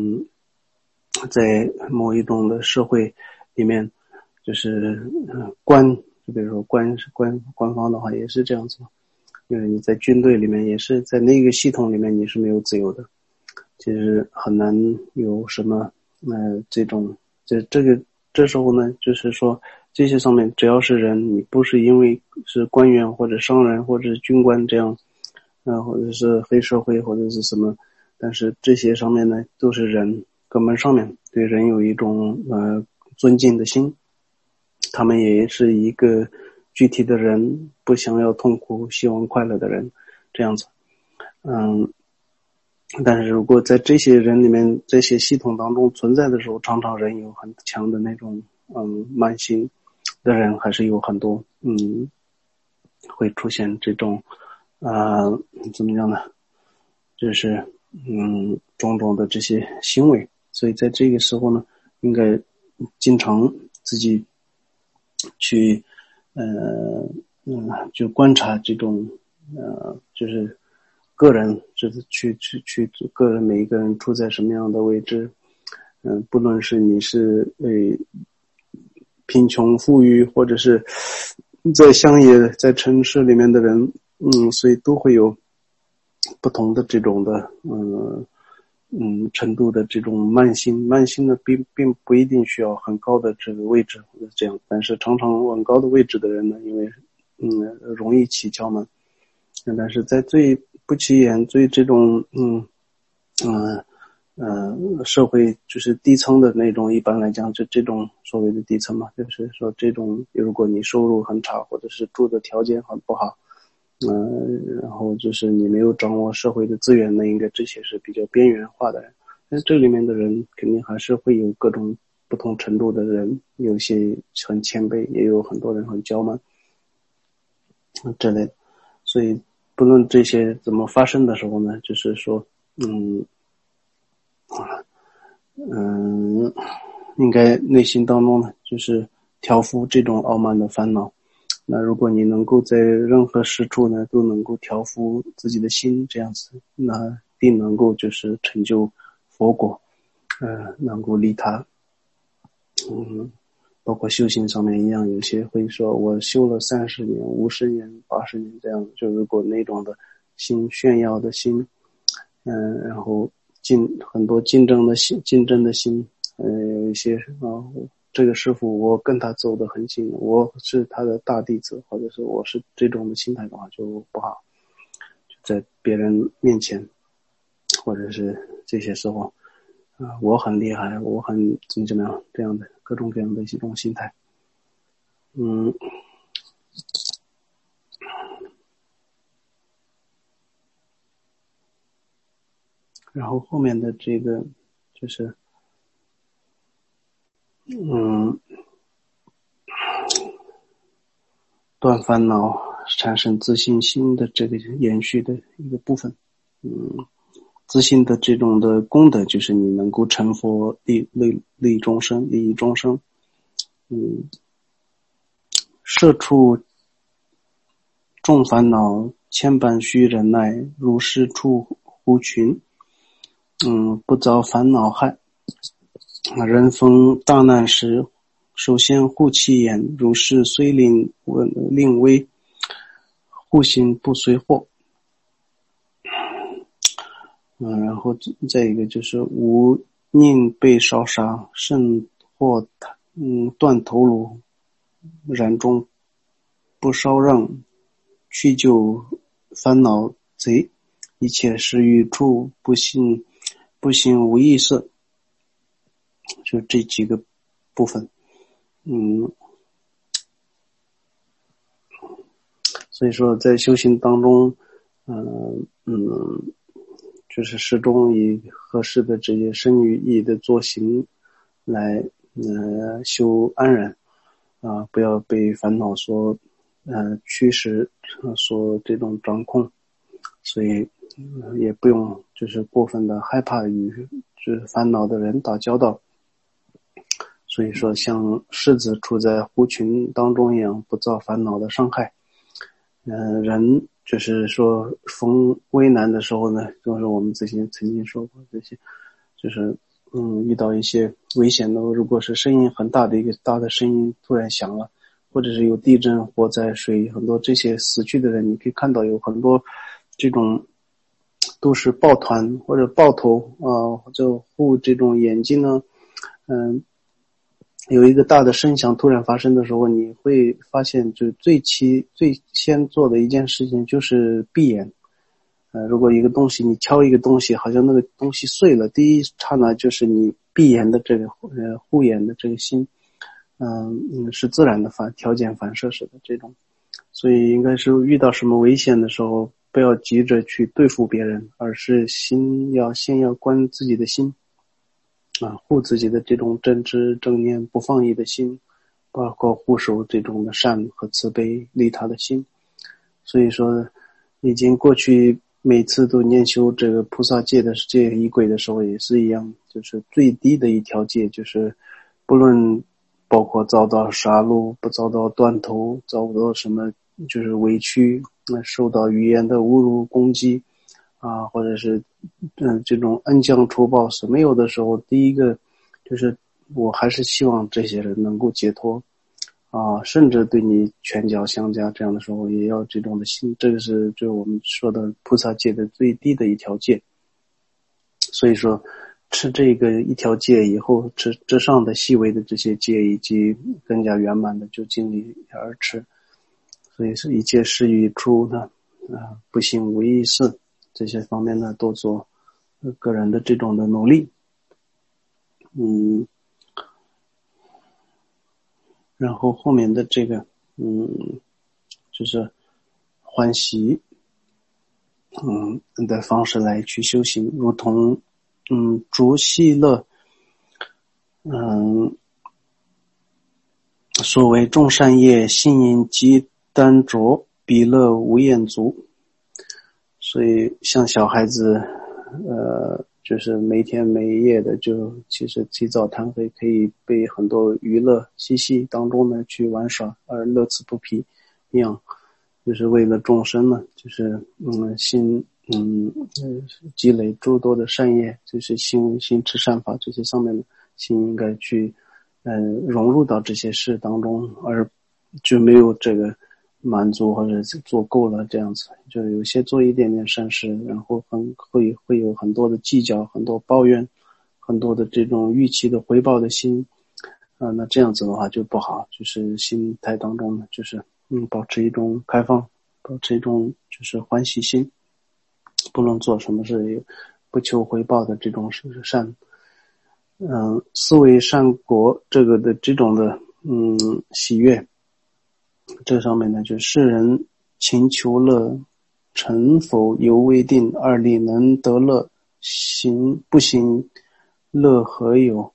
[SPEAKER 1] 在某一种的社会里面，就是官，就比如说官方的话也是这样子， 因为你在军队里面也是在那个系统里面你是没有自由的，其实很难有什么这时候呢，就是说这些上面只要是人，你不是因为是官员或者商人或者是军官这样，或者是黑社会或者是什么，但是这些上面呢都是人，根本上面对人有一种尊敬的心，他们也是一个具体的人，不想要痛苦，希望快乐的人，这样子。但是如果在这些人里面，这些系统当中存在的时候，常常人有很强的那种慢性的人还是有很多，会出现这种怎么样呢？就是种种的这些行为，所以在这个时候呢，应该经常自己去就观察这种就是个人就是去个人每一个人处在什么样的位置，不论是你是贫穷富裕，或者是在乡野在城市里面的人，所以都会有不同的这种的程度的这种慢性的并不一定需要很高的这个位置或者这样，但是常常往高的位置的人呢，因为容易起窍门，但是在最不起眼最这种社会就是低层的那种，一般来讲就这种所谓的低层嘛，就是说这种如果你收入很差，或者是住的条件很不好，然后就是你没有掌握社会的资源，那应该这些是比较边缘化的人。但这里面的人肯定还是会有各种不同程度的人，有些很谦卑，也有很多人很骄慢之类的。所以不论这些怎么发生的时候呢，就是说应该内心当中呢，就是调伏这种傲慢的烦恼。那如果你能够在任何时处呢，都能够调伏自己的心，这样子，那定能够就是成就佛果，能够利他。包括修行上面一样，有些会说我修了30年、50年、80年这样，就如果那种的心炫耀的心，然后很多竞争的心，有一些这个师傅我跟他走得很近，我是他的大弟子，或者是我是这种的心态的话就不好，就在别人面前或者是这些时候我很厉害，我很怎么样这样的各种各样的一种心态。然后后面的这个就是断烦恼产生自信心的这个延续的一个部分。自信的这种的功德就是你能够成佛利益众生。摄处众烦恼，千般须忍耐，如是处乎群，不遭烦恼害。人逢大难时，首先护其眼，如是虽令危，护心不随祸。然后再一个就是无宁被烧杀，甚或断头颅，然中不烧让，去救烦恼贼，一切事欲处，不行无意色。就这几个部分。所以说在修行当中就是始终以合适的这些身语意的作行来修安然不要被烦恼所驱使所这种掌控，所以也不用就是过分的害怕与就是烦恼的人打交道。所以说像狮子处在狐群当中一样，不遭烦恼的伤害。人就是说逢危难的时候呢，就是我们之前曾经说过，这些就是遇到一些危险的，如果是声音很大的一个大的声音突然响了， 或者是有地震、火灾、水，很多这些死去的人，你可以看到有很多这种都是抱团或者抱头或者护这种眼睛呢，有一个大的声响突然发生的时候，你会发现就最先做的一件事情就是闭眼。如果一个东西你敲一个东西，好像那个东西碎了，第一刹那就是你闭眼的这个护眼的这个心，是自然的条件反射式的这种，所以应该是遇到什么危险的时候，不要急着去对付别人，而是先要观自己的心。护自己的这种正知正念不放逸的心，包括护守这种的善和慈悲利他的心。所以说已经过去每次都念修这个菩萨戒的戒仪轨的时候也是一样，就是最低的一条戒，就是不论包括遭到杀戮，不遭到断头，遭到什么就是委屈，受到语言的侮辱攻击或者是这种恩将仇报是没有的时候，第一个就是我还是希望这些人能够解脱甚至对你拳脚相加这样的时候也要这种的心，这个是就我们说的菩萨戒的最低的一条戒。所以说吃这个一条戒以后，吃之上的细微的这些戒以及更加圆满的就尽力而吃。所以是一切事与出呢不行无益事，这些方面呢都做个人的这种的努力。然后后面的这个就是欢喜的方式来去修行，如同逐细乐所谓众善业信因积单着，彼乐无厌足。所以像小孩子就是每天每夜的就其实起早贪黑，可以被很多娱乐嬉戏当中呢去玩耍而乐此不疲一样，就是为了众生呢，就是心积累诸多的善业，就是心持善法这些上面的心应该去融入到这些事当中，而就没有这个满足或者做够了这样子，就有些做一点点善事，然后会有很多的计较，很多抱怨，很多的这种预期的回报的心那这样子的话就不好，就是心态当中呢，就是保持一种开放，保持一种就是欢喜心，不论做什么事不求回报的这种是善。思维善果这个的这种的喜悦，这上面呢就世人勤求乐，成否犹未定，二力能得乐，行不行乐何有？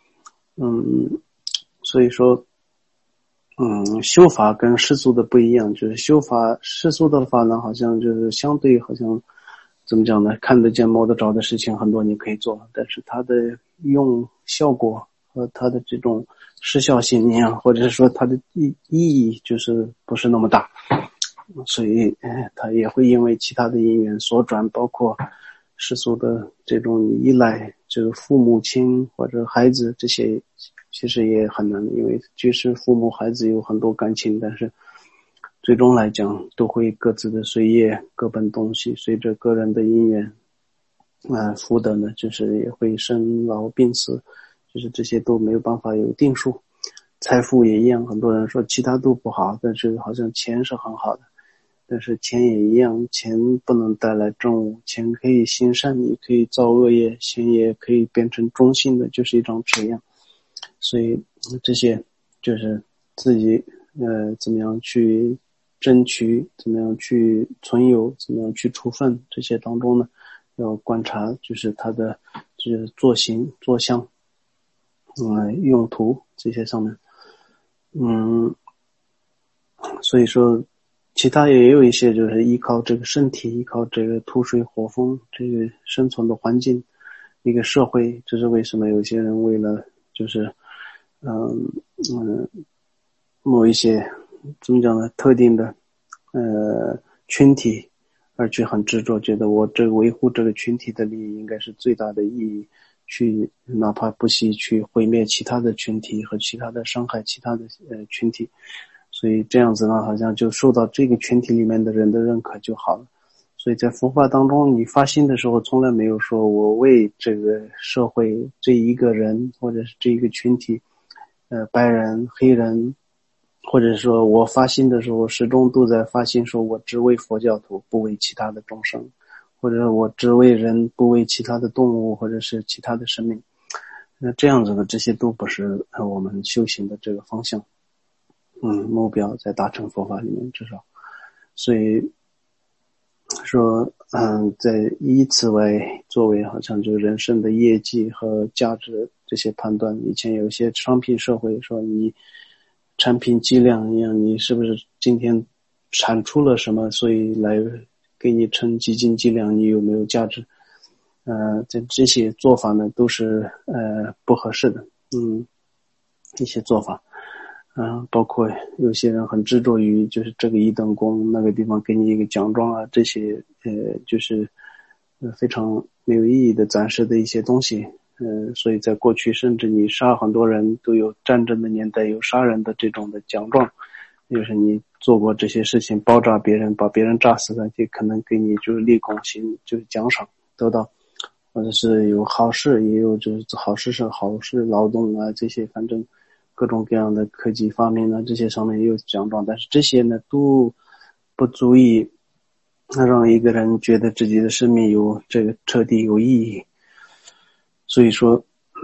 [SPEAKER 1] 所以说修法跟世俗的不一样，就是世俗的法呢好像就是相对好像怎么讲呢，看得见摸得着的事情很多你可以做，但是它的用效果和它的这种时效性或者是说它的意义就是不是那么大，所以它也会因为其他的因缘所转，包括世俗的这种依赖，这个父母亲或者孩子这些其实也很难，因为即使父母孩子有很多感情，但是最终来讲都会各自的随业各奔东西，随着个人的因缘福德呢就是也会生老病死，就是这些都没有办法有定数。财富也一样，很多人说其他都不好，但是好像钱是很好的，但是钱也一样，钱不能带来正悟，钱可以行善也可以造恶业，钱也可以变成中性的，就是一张纸样。所以这些就是自己怎么样去争取，怎么样去存有，怎么样去处分，这些当中呢要观察就是他的就是作行作相用途这些上面所以说其他也有一些就是依靠这个身体，依靠这个土水火风这个生存的环境一个社会，这是为什么有些人为了就是某一些怎么讲呢特定的群体而去很执着，觉得我这个维护这个群体的利益应该是最大的意义，去哪怕不惜去毁灭其他的群体和其他的伤害其他的群体所以这样子呢，好像就受到这个群体里面的人的认可就好了。所以在佛法当中，你发心的时候，从来没有说我为这个社会这一个人，或者是这一个群体，白人、黑人，或者说我发心的时候，始终都在发心说我只为佛教徒，不为其他的众生，或者我只为人，不为其他的动物，或者是其他的生命。那这样子的，这些都不是我们修行的这个方向。目标在大乘佛法里面至少，所以说，在以此作为好像就人生的业绩和价值这些判断。以前有一些商品社会说你产品计量一样，你是不是今天产出了什么，所以来给你称基金计量，你有没有价值？这些做法呢都是不合适的。一些做法。包括有些人很执着于就是这个一等功，那个地方给你一个奖状啊，这些就是非常没有意义的暂时的一些东西。所以在过去甚至你杀很多人都有战争的年代有杀人的这种的奖状，就是你做过这些事情，包扎别人把别人炸死了，就可能给你就是立功行就是奖赏得到，或者是有好事，也有就是好事是好事劳动啊，这些反正各种各样的科技发明呢，这些上面也有奖状，但是这些呢都不足以让一个人觉得自己的生命有这个彻底有意义。所以说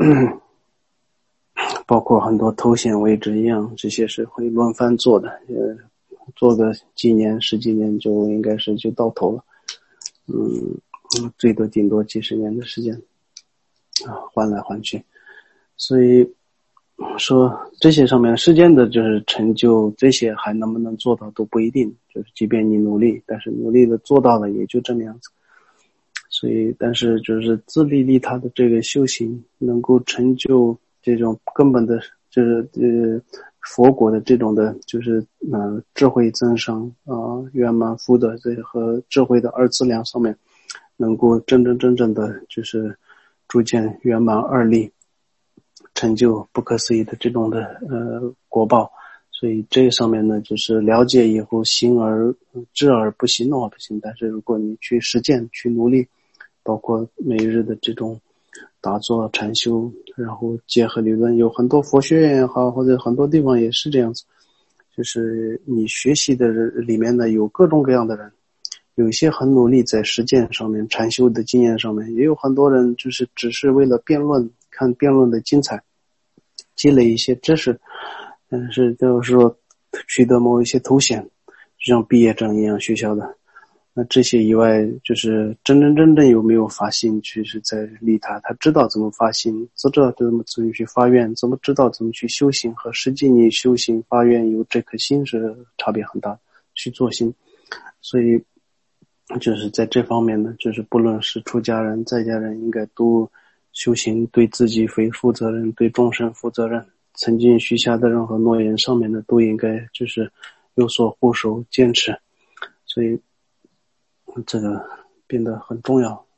[SPEAKER 1] 包括很多头衔位置一样，这些是会轮番做的，做个几年十几年就应该是就到头了。最多顶多几十年的时间换来换去。所以说这些上面世间的就是成就，这些还能不能做到都不一定，就是即便你努力，但是努力的做到了也就这么样子。所以但是就是自利利他的这个修行能够成就这种根本的就是佛果的这种的就是智慧增上圆满福德这和智慧的二资粮上面能够真正的就是逐渐圆满二利，成就不可思议的这种的果报。所以这个上面呢就是了解以后行而知而不行的话不行，但是如果你去实践去努力，包括每日的这种打坐禅修，然后结合理论，有很多佛学院也好，或者很多地方也是这样子，就是你学习的人里面呢有各种各样的人，有一些很努力在实践上面禅修的经验上面，也有很多人就是只是为了辩论，看辩论的精彩，积累一些知识，但是就是说取得某一些头衔，就像毕业证一样学校的。那这些以外，就是真正有没有发心去是在利他，他知道怎么发心，知道怎么去发愿，怎么知道怎么去修行，和实际你修行发愿有这颗心是差别很大，去做心。所以就是在这方面呢，就是不论是出家人在家人应该都修行，对自己负责任，对众生负责任，曾经许下的任何诺言上面的都应该就是有所护守坚持。所以这个变得很重要。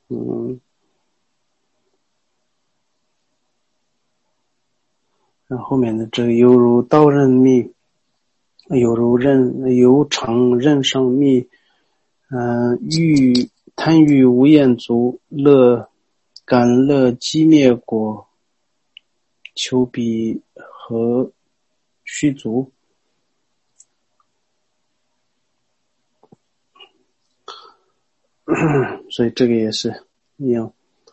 [SPEAKER 1] 然后后面的这个犹如刀刃密，犹长刃上密，贪欲无厌足，感乐积灭果，求彼何须足。所以这个也是一样，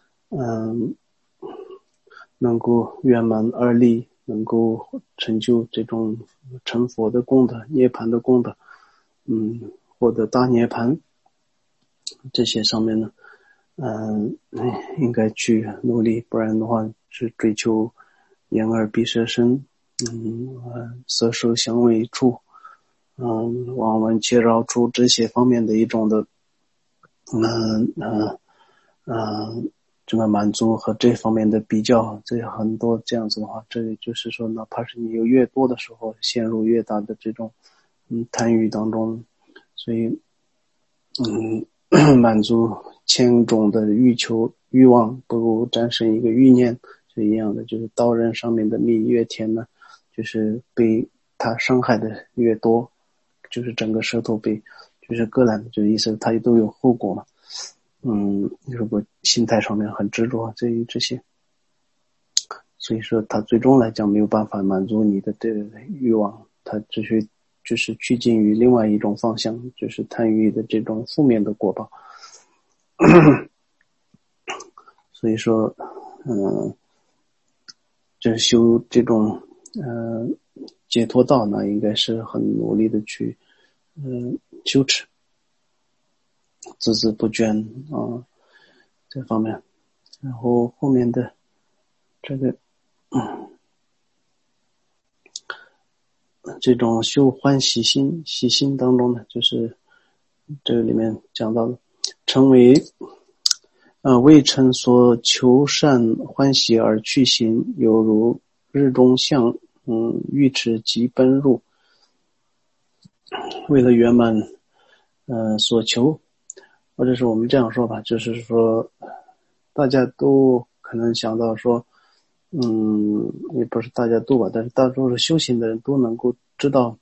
[SPEAKER 1] 能够圆满二利，能够成就这种成佛的功德、涅槃的功德，获得大涅槃，这些上面呢，应该去努力，不然的话是追求眼耳鼻舌身，色受香味触，望闻切绕出这些方面的一种的这个满足和这方面的比较，这很多这样子的话，这就是说哪怕是你有越多的时候陷入越大的这种贪欲当中。所以满足千种的欲望不如战胜一个欲念，是一样的，就是刀刃上面的蜜越甜呢，就是被它伤害的越多，就是整个舌头被就是割烂，就意思它都有后果嘛。如果心态上面很执着这些，所以说它最终来讲没有办法满足你的这个欲望，它只是就是趋近于另外一种方向，就是贪欲的这种负面的果报。所以说这修这种解脱道呢，应该是很努力的去修持，孜孜不倦这方面。然后后面的这个这种修欢喜心喜心当中呢，就是这个里面讲到的，成为未成所求善欢喜而去行，犹如日中向浴池即奔入。为了圆满所求，或者是我们这样说吧，就是说大家都可能想到说也不是大家都吧，但是大多数修行的人都能够知道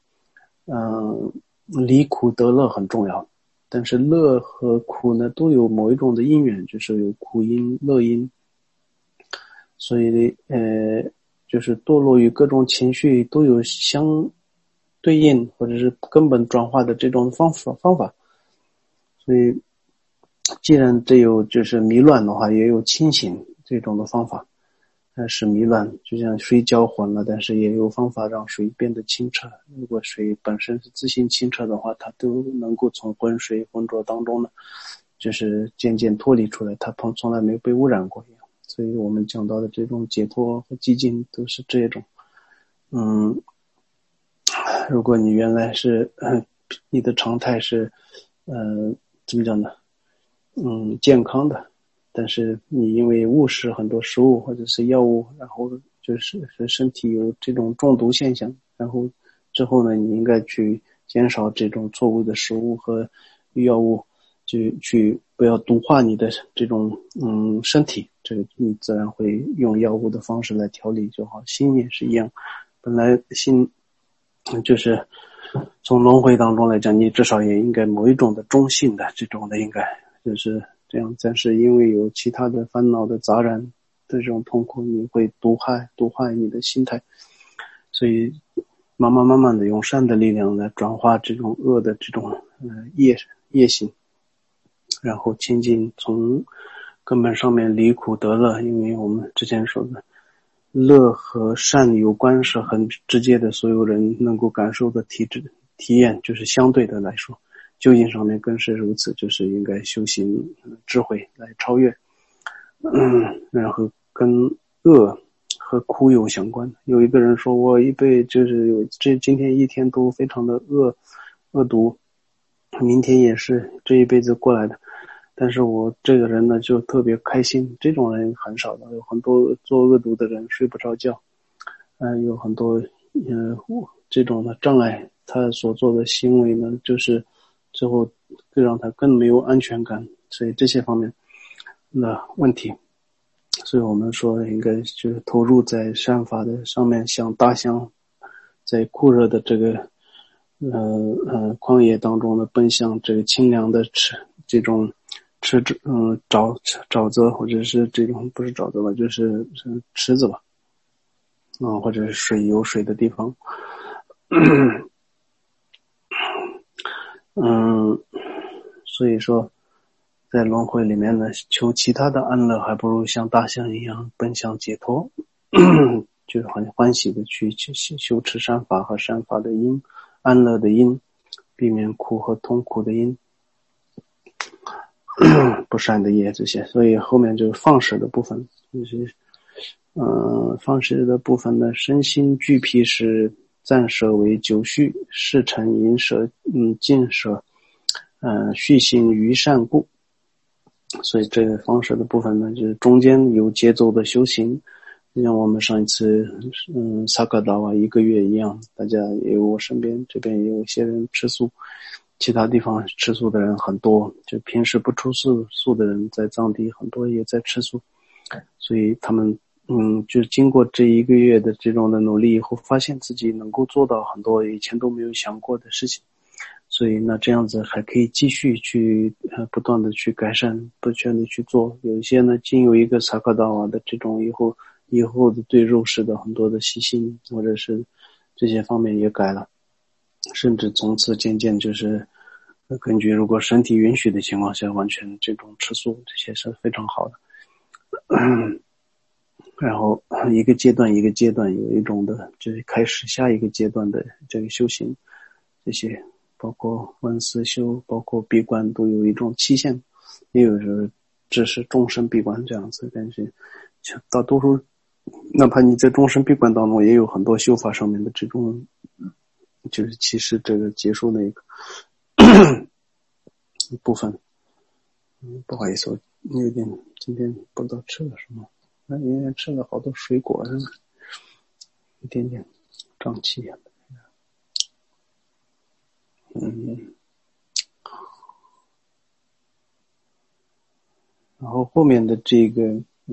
[SPEAKER 1] 离苦得乐很重要，但是乐和苦呢都有某一种的因缘，就是有苦因乐因，所以就是堕落于各种情绪都有相对应或者是根本转化的这种方法。所以既然这有就是迷乱的话，也有清醒这种的方法。但是迷乱就像水搅浑了，但是也有方法让水变得清澈。如果水本身是自性清澈的话，它都能够从浑水浑浊当中呢，就是渐渐脱离出来，它从来没有被污染过一样。所以我们讲到的这种解脱和寂静都是这种。如果你原来是你的常态是怎么讲呢？健康的，但是你因为误食很多食物或者是药物，然后就是身体有这种中毒现象，然后之后呢，你应该去减少这种错误的食物和药物，去不要毒化你的这种身体，这个你自然会用药物的方式来调理就好。心也是一样，本来心就是从轮回当中来讲，你至少也应该某一种的中性的这种的应该就是这样，但是因为有其他的烦恼的杂染的这种痛苦，你会毒害你的心态，所以慢慢的用善的力量来转化这种恶的这种业性，然后亲近从根本上面离苦得乐。因为我们之前说的乐和善有关是很直接的，所有人能够感受的体验就是相对的来说，究竟上面更是如此，就是应该修行智慧来超越。然后跟恶和苦有相关。有一个人说，我就是今天一天都非常的恶毒，明天也是这一辈子过来的，但是我这个人呢就特别开心。这种人很少的，有很多做恶毒的人睡不着觉，有很多这种的障碍，他所做的行为呢就是最后会让他更没有安全感，所以这些方面的问题，所以我们说应该就是投入在善法的上面，像大象在酷热的这个旷野当中的奔向这个清凉的这种沼泽，或者是这种不是沼泽吧，就是池子吧，或者是有水的地方。所以说在轮回里面呢，求其他的安乐，还不如像大象一样奔向解脱。就是很欢喜的去修持善法和善法的因，安乐的因，避免苦和痛苦的因，不善的业这些。所以后面就是放矢的部分，就是放矢的部分呢，身心俱疲时暂舍为久续，事成淫舍尽舍续行于善故。所以这个放矢的部分呢，就是中间有节奏的修行，就像我们上一次萨克达瓦1个月一样，大家也有，我身边这边也有一些人吃素，其他地方吃素的人很多，就平时不出素的人在藏地很多也在吃素，所以他们就是经过这1个月的这种的努力以后，发现自己能够做到很多以前都没有想过的事情，所以那这样子还可以继续去不断的去改善，不断的去做。有一些呢，经由一个萨克达瓦的这种以后的对肉食的很多的习性，或者是这些方面也改了，甚至从此渐渐就是根据如果身体允许的情况下，完全这种吃素，这些是非常好的。然后一个阶段一个阶段有一种的就是开始下一个阶段的这个修行，这些包括闻思修，包括闭关都有一种期限，也有时候只是终身闭关这样子。但是大多数哪怕你在终身闭关当中也有很多修法上面的这种就是其实这个结束那个部分。不好意思，我有点今天不知道吃了什么，因为吃了好多水果，一点点胀气呀。然后后面的这个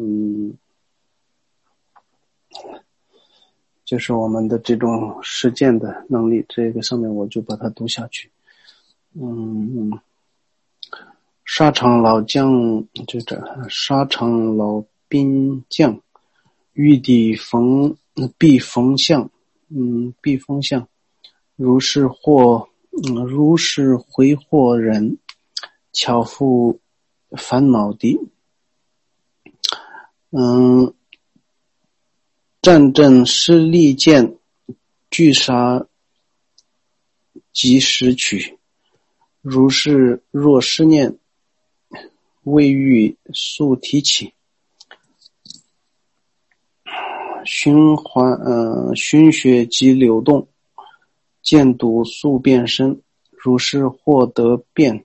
[SPEAKER 1] 就是我们的这种实践的能力，这个上面我就把它读下去。沙场老将，就这沙场老兵将，玉帝避风相，避风相，如是回惑人，巧妇烦恼敌。战阵失利剑，拒杀及时取。如是若失念，未欲速提起。熏血即流动，见睹速变身。如是获得变，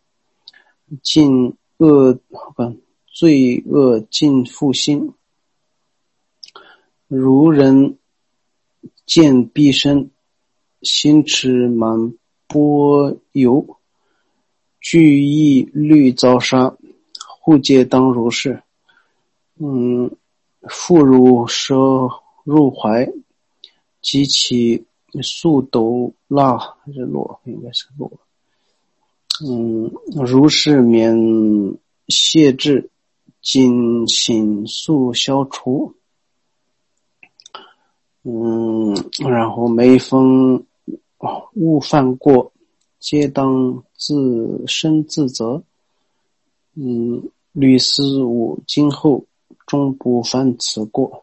[SPEAKER 1] 罪恶尽复心。如人见必身，心持满波油，惧意虑遭杀，护戒当如是。复如舍入怀，及其速斗蜡日落，应该是落。如是免谢至，尽心速消除。然后每逢误犯过，皆当自身自责。律思吾今后终不犯此过。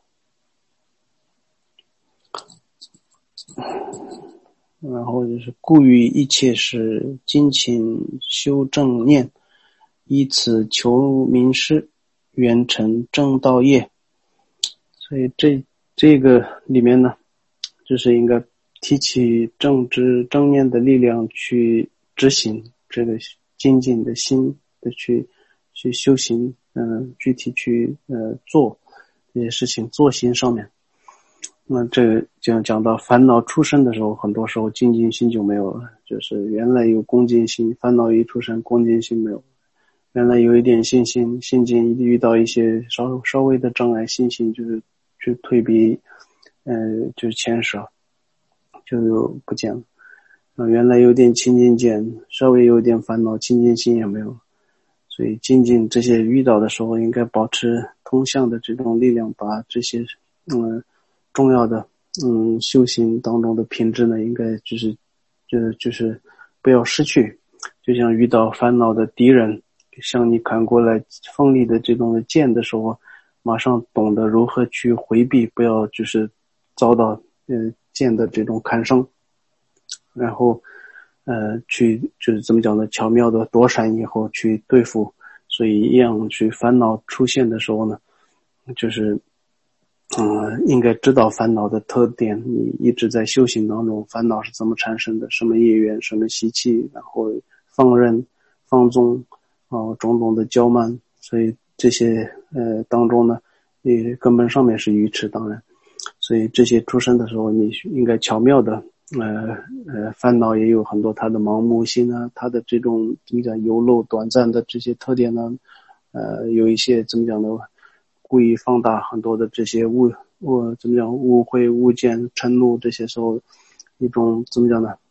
[SPEAKER 1] 然后就是故于一切时精勤修正念，以此求名师，圆成正道业。所以这个里面呢，就是应该提起正知正念的力量去执行这个精进的心的去修行，具体去做这些事情，做行上面。那这个就讲到烦恼出生的时候，很多时候精进心就没有了，就是原来有恭敬心，烦恼一出生，恭敬心没有，原来有一点信心，心境遇到一些稍微的障碍，信心就是去退避，就是牵涉，就不见了。原来有点清净见，稍微有点烦恼，清净心也没有。所以精进这些遇到的时候，应该保持通向的这种力量，把这些重要的修行当中的品质呢，应该就是不要失去。就像遇到烦恼的敌人向你砍过来锋利的这种的剑的时候，马上懂得如何去回避，不要就是遭到剑的这种砍伤，然后去就是怎么讲呢，巧妙的躲闪以后去对付。所以一样去烦恼出现的时候呢，就是应该知道烦恼的特点，你一直在修行当中，烦恼是怎么产生的，什么业缘，什么习气，然后放任放纵种种的骄慢。所以这些当中呢，也根本上面是愚痴，当然所以这些出生的时候，你应该巧妙的烦恼也有很多它的盲目心啊，它的这种怎么讲由漏短暂的这些特点呢，有一些怎么讲呢， 故意放大很多的这些怎么讲误会、误解、嗔怒，这些时候一种怎么讲呢？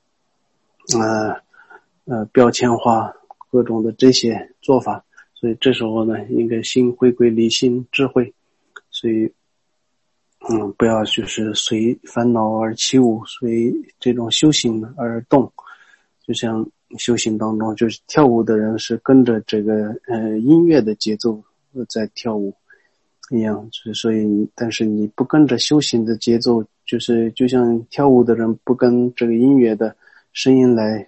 [SPEAKER 1] 标签化各种的这些做法，所以这时候呢，应该心回归理性智慧，所以不要就是随烦恼而起舞，随这种修行而动。就像修行当中，就是跳舞的人是跟着这个音乐的节奏在跳舞一样，所以但是你不跟着修行的节奏，就是就像跳舞的人不跟这个音乐的声音来，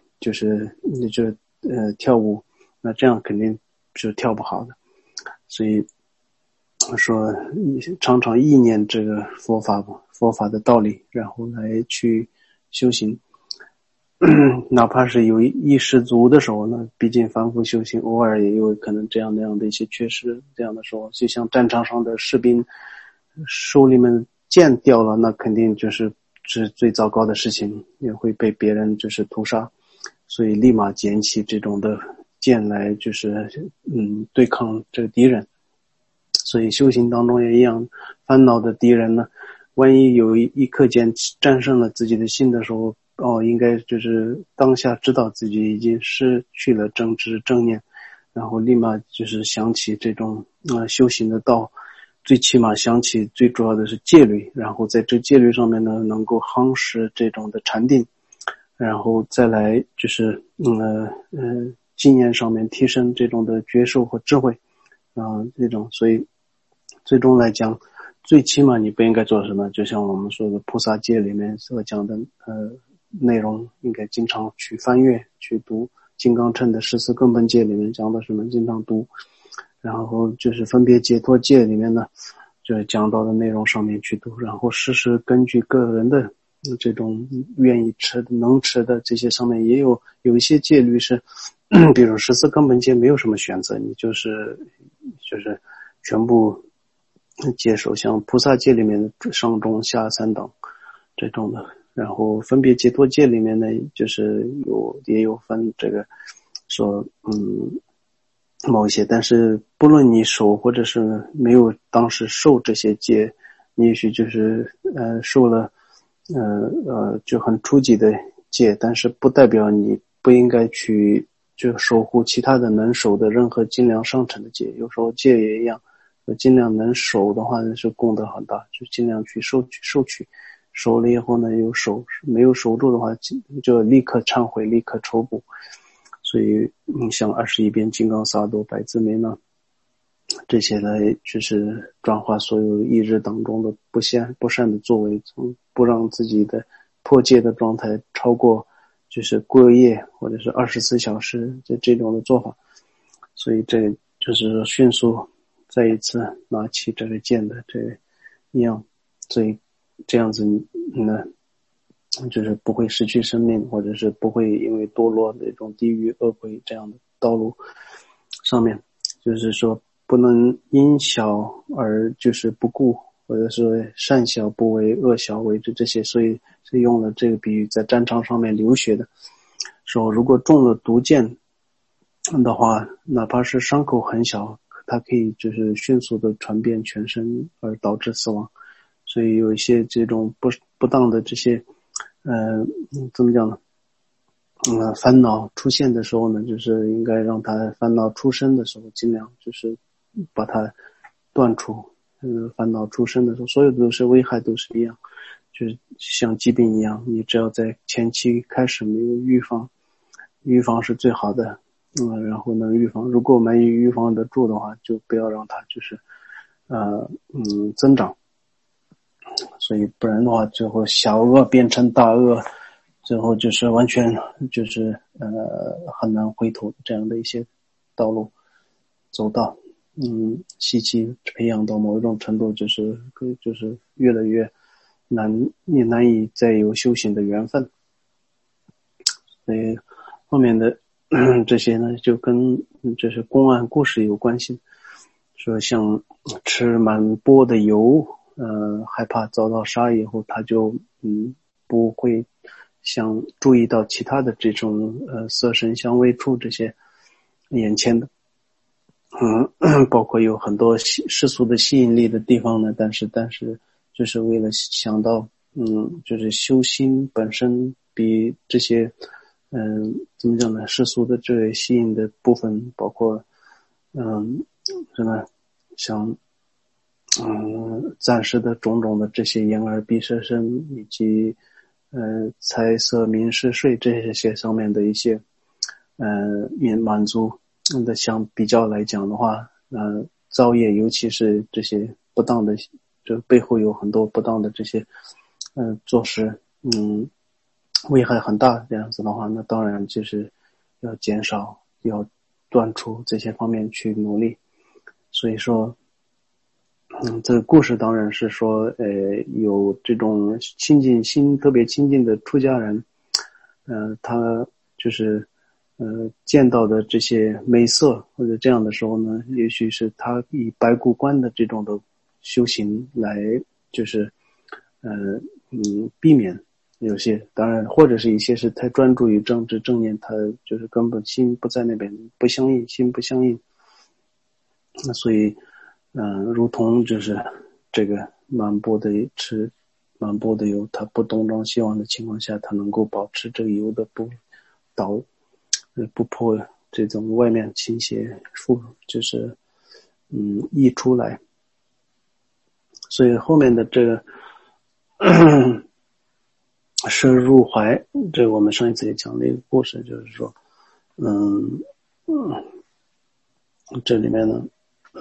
[SPEAKER 1] 跳舞，那这样肯定是跳不好的。所以说常常意念这个佛法的道理，然后来去修行。哪怕是有一失足的时候呢，毕竟反复修行，偶尔也有可能这样那样的一些缺失，这样的时候，就像战场上的士兵手里面剑掉了，那肯定是最糟糕的事情，也会被别人就是屠杀，所以立马捡起这种的剑来对抗这个敌人。所以修行当中也一样，烦恼的敌人呢，万一有一刻间战胜了自己的心的时候，应该就是当下知道自己已经失去了正知正念，然后立马就是想起这种修行的道，最起码想起最主要的是戒律，然后在这戒律上面呢，能够夯实这种的禅定，然后再来就是经验上面提升这种的觉受和智慧这种，所以最终来讲，最起码你不应该做什么，就像我们说的菩萨戒里面所讲的内容，应该经常去翻阅去读。金刚乘的14根本戒里面讲的什么经常读，然后就是分别解脱戒里面呢，就是讲到的内容上面去读，然后时时根据个人的这种愿意吃的能吃的这些上面也有一些戒律是比如14根本戒没有什么选择，你就是全部接受，像菩萨戒里面的上中下三等这种的，然后分别解脱戒里面呢，就是也有分这个说某一些，但是不论你守或者是没有当时受这些戒，你也许就是受了就很初级的戒，但是不代表你不应该去就守护其他的能守的任何尽量上乘的戒。有时候戒也一样，尽量能守的话是功德很大，就尽量去收取，守了以后呢有守，没有守住的话就立刻忏悔，立刻抽补。所以像21遍金刚萨埵百字明呢，这些来就是转化所有意日当中的不善的作为，从不让自己的破戒的状态超过就是过夜或者是24小时这种的做法。所以这就是迅速再一次拿起这个剑的这一样，所以这样子呢就是不会失去生命，或者是不会因为堕落的一种地狱恶鬼这样的道路上面，就是说不能因小而就是不顾，或者是善小不为恶小为之这些，所以是用了这个比喻，在战场上面流血的说，如果中了毒箭的话，哪怕是伤口很小，它可以就是迅速的传遍全身而导致死亡。所以有一些这种不当的这些怎么讲呢烦恼出现的时候呢，就是应该让它烦恼出生的时候尽量就是把它断除。烦恼出生的时候，所有的都是危害都是一样，就是像疾病一样，你只要在前期开始没有预防是最好的。然后能预防，如果没预防得住的话，就不要让它就是增长。所以不然的话，最后小恶变成大恶，最后就是完全就是很难回头的这样的一些道路走到习气培养到某一种程度，就是越来越难以再有修行的缘分。所以后面的这些呢，就跟就是公案故事有关系。说像吃满钵的油，害怕遭到杀以后，他就不会想注意到其他的这种色声香味触这些眼前的， 包括有很多世俗的吸引力的地方呢，但是就是为了想到就是修心本身比这些怎么讲呢，世俗的这些吸引的部分，包括什么像暂时的种种的这些眼耳鼻舌身以及财色名食睡这些上面的一些满足的相比较来讲的话，造业尤其是这些不当的，这背后有很多不当的这些做事危害很大，这样子的话，那当然就是要减少，要断除这些方面去努力。所以说这个故事当然是说有这种亲近心特别亲近的出家人，他就是见到的这些美色或者这样的时候呢，也许是他以白骨观的这种的修行来就是避免有些，当然或者是一些是太专注于政治正念，他就是根本心不在那边，不相应，心不相应。那所以如同就是这个满钵的油，他不东张西望的情况下，他能够保持这个油的不倒不破这种外面倾斜就是溢出来。所以后面的这个摄入怀，这我们上一次也讲了一个故事，就是说这里面呢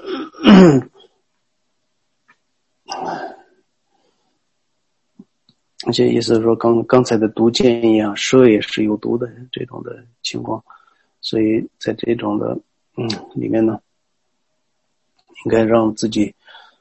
[SPEAKER 1] 而且意思是说刚才的毒箭一样，蛇也是有毒的这种的情况，所以在这种的里面呢，应该让自己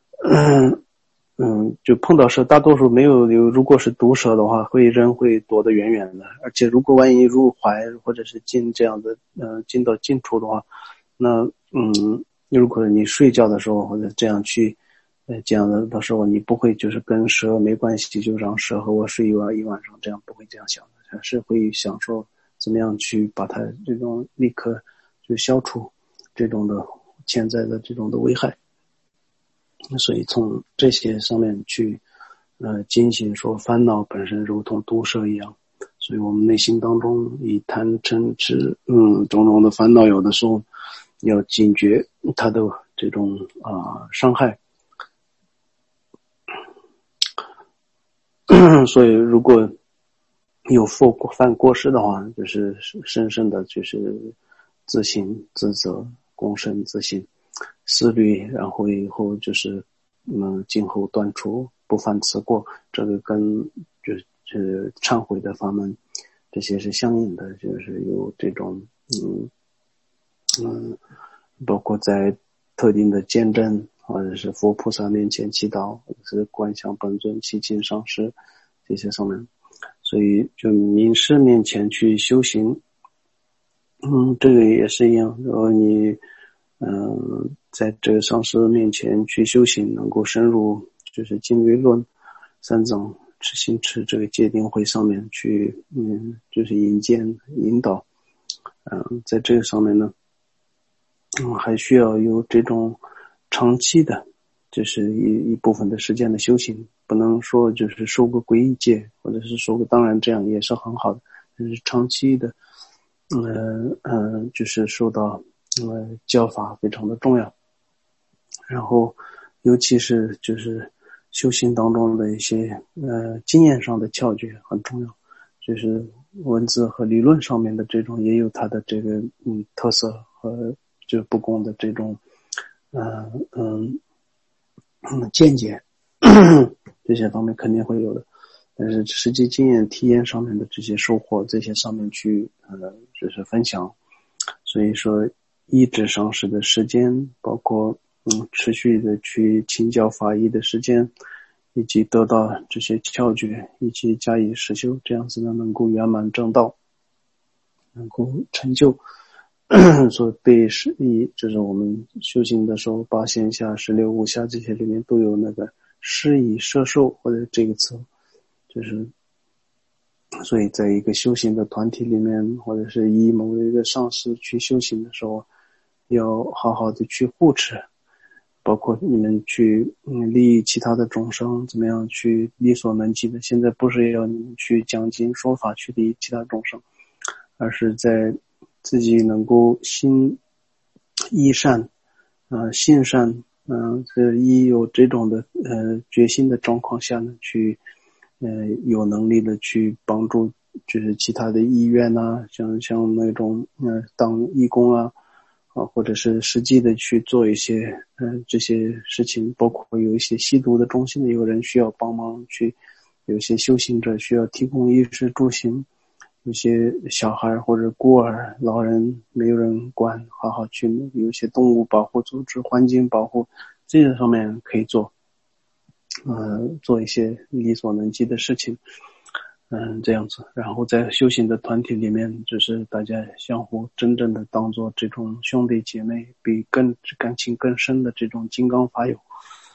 [SPEAKER 1] 就碰到蛇，大多数没有如果是毒蛇的话，人会躲得远远的，而且如果万一入怀或者是进这样的进到近处的话，那如果你睡觉的时候或者这样去这样的时候，你不会就是跟蛇没关系，就让蛇和我睡一晚上，这样不会这样想的，还是会想说怎么样去把它这种立刻就消除这种的潜在的这种的危害。所以从这些上面去警醒说烦恼本身如同毒蛇一样，所以我们内心当中以贪嗔痴种种的烦恼，有的时候要警觉它的这种伤害。所以如果有犯过失的话，就是深深的就是自省自责，躬身自省思虑，然后以后就是今后断除不犯此过，这个跟就是忏悔的法门这些是相应的，就是有这种包括在特定的见证或者是佛菩萨面前祈祷，或者是观想本尊祈请上师这些上面，所以就名师面前去修行这个也是一样，如果你在这个上师面前去修行，能够深入就是经律论三藏行持这个戒定慧上面去就是引荐引导在这个上面呢还需要有这种长期的就是一部分的时间的修行，不能说就是受个皈依戒或者是受个，当然这样也是很好的，但是长期的就是受到教法非常的重要，然后尤其是就是修行当中的一些经验上的窍诀很重要，就是文字和理论上面的这种也有它的这个特色和就不共的这种见解这些方面肯定会有的，但是实际经验体验上面的这些收获，这些上面去就是分享。所以说一直上师的时间，包括持续的去请教法义的时间，以及得到这些窍诀，以及加以实修，这样子呢能够圆满正道，能够成就所被施以，就是我们修行的时候八仙下十六无下这些里面都有那个施以摄受或者这个词，就是所以在一个修行的团体里面，或者是以某一个上师去修行的时候， 要好好的去护持，包括你们去利益其他的众生，怎么样去力所能及的。现在不是要你们去讲经说法去利益其他众生，而是在自己能够心意善信善这一有这种的决心的状况下呢，去有能力的去帮助就是其他的医院啊，像那种当义工啊，或者是实际的去做一些这些事情，包括有一些吸毒的中心的有人需要帮忙去，有些修行者需要提供衣食住行，有些小孩或者孤儿老人没有人管，好好去有一些动物保护组织环境保护这些方面可以做做一些力所能及的事情这样子。然后在修行的团体里面，就是大家相互真正的当做这种兄弟姐妹，比更感情更深的这种金刚法友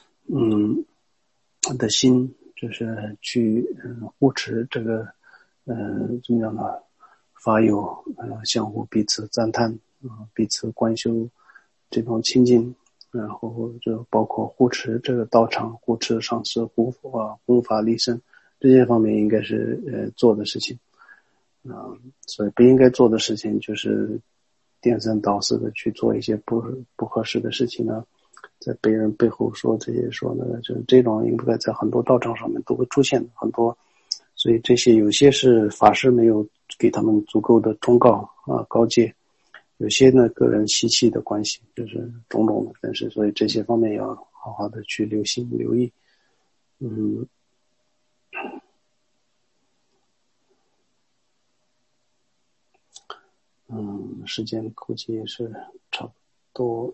[SPEAKER 1] 的心，就是去护持这个怎么样呢？法友相互彼此赞叹彼此观修这种亲近，然后就包括护持这个道场，护持上师护法利生这些方面应该是做的事情所以不应该做的事情就是颠三倒四的去做一些不合适的事情呢，在别人背后说这些说那个，就是这种应该在很多道场上面都会出现很多。所以这些有些是法师没有给他们足够的忠告告诫，有些呢个人习气的关系，就是种种的，但是所以这些方面要好好的去留心留意。时间估计也是差不多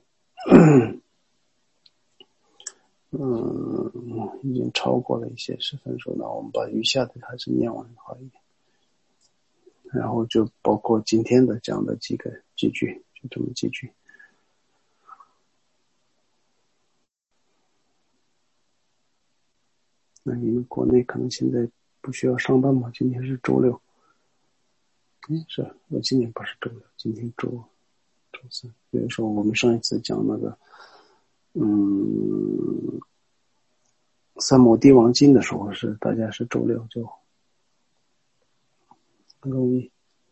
[SPEAKER 1] 已经超过了一些10分钟，那我们把余下的还是念完好一点，然后就包括今天的讲的几句，就这么几句。那你们国内可能现在不需要上班吗？今天是周六。是我今年不是周六，今天周四。比如说我们上一次讲那个三摩地王经的时候是大家是周六，就很容易。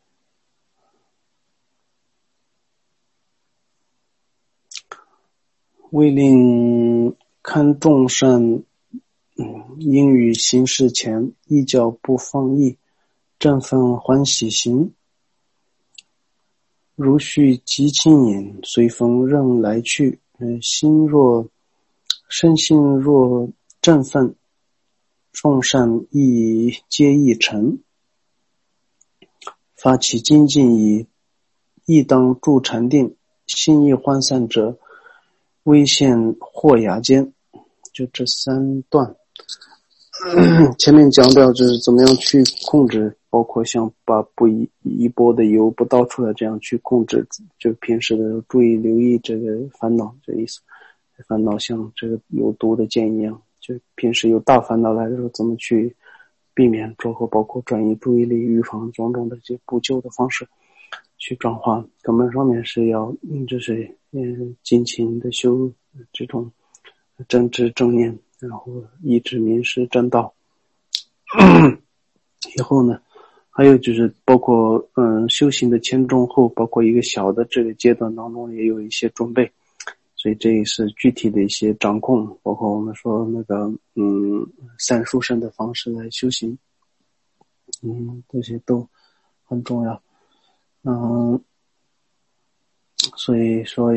[SPEAKER 1] 为令堪众善应于行事前一脚不放逸，振奋欢喜心，如须极轻引，随风任来去身心若振奋，众善皆亦成。发起精进矣，亦当住禅定，心意涣散者，微现或崖间。就这3段前面讲到就是怎么样去控制，包括像把不一波的油不倒出来，这样去控制，就平时的注意留意这个烦恼，这意思。烦恼像这个有毒的箭一样，就平时有大烦恼来的时候怎么去避免，之后包括转移注意力，预防种种的这些补救的方式去转化。根本上面是要就是精勤的修这种正知正念，然后意志明师正道以后呢，还有就是包括修行的前中后，包括一个小的这个阶段当中也有一些准备，所以这也是具体的一些掌控，包括我们说那个散殊胜的方式来修行，这些都很重要。所以说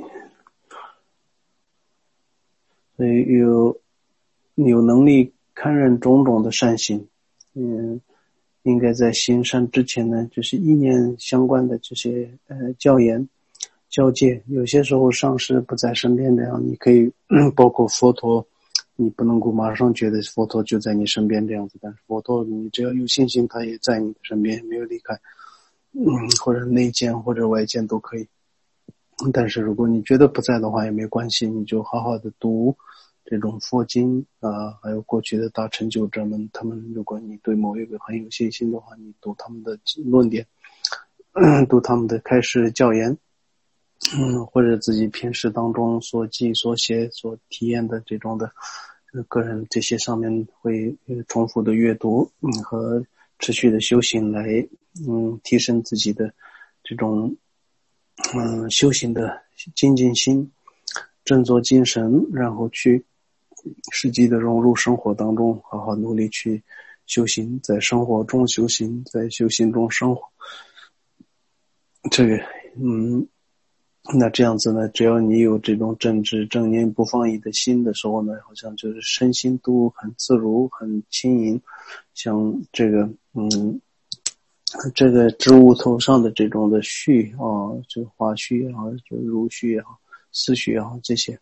[SPEAKER 1] 有能力堪任种种的善行，应该在行善之前呢，就是意念相关的这些教言教诫。有些时候上师不在身边，这样你可以包括佛陀，你不能够马上觉得佛陀就在你身边这样子，但是佛陀你只要有信心，他也在你的身边，没有离开，或者内见或者外见都可以。但是如果你觉得不在的话也没关系，你就好好的读这种佛经还有过去的大成就者们，他们如果你对某一个很有信心的话，你读他们的论点，读他们的开示教言， 或者自己平时当中所记所写所体验的这种的个人这些上面会重复的阅读和持续的修行来提升自己的这种修行的精进心，振作精神，然后去实际的融入生活当中，好好努力去修行，在生活中修行，在修行中生活。这个那这样子呢，只要你有这种正知正念不放逸的心的时候呢，好像就是身心都很自如很轻盈，像这个这个植物头上的这种的絮啊，就花絮也好，就如絮也好，丝絮也好，这些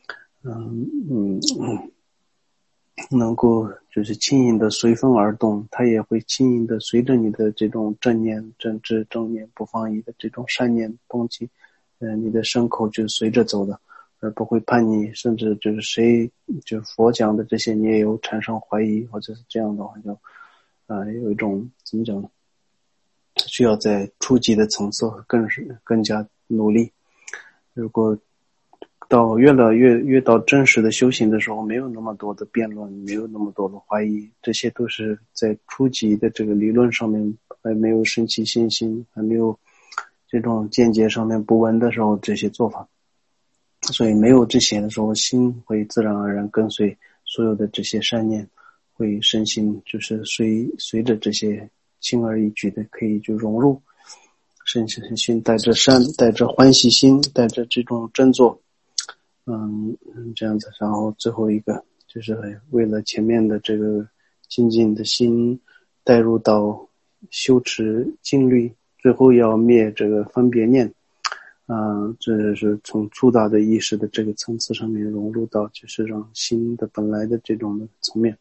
[SPEAKER 1] 能够就是轻盈的随风而动，它也会轻盈的随着你的这种正念正知正念不放逸的这种善念动机你的身口就随着走的，而不会叛逆，甚至就是谁就佛讲的这些你也有产生怀疑，或者是这样的话就有一种怎么讲呢，需要在初级的层次更加努力。如果到越到真实的修行的时候，没有那么多的辩论，没有那么多的怀疑，这些都是在初级的这个理论上面还没有升起信心，还没有这种见解上面不稳的时候，这些做法。所以没有这些的时候，心会自然而然跟随所有的这些善念，会身心就是随着这些轻而易举的可以就融入，身心带着善，带着欢喜心，带着这种振作，这样子。然后最后一个就是为了前面的这个精进的心带入到修持静虑，最后要灭这个分别念。这是从粗大的意识的这个层次上面融入到就是让心的本来的这种的层面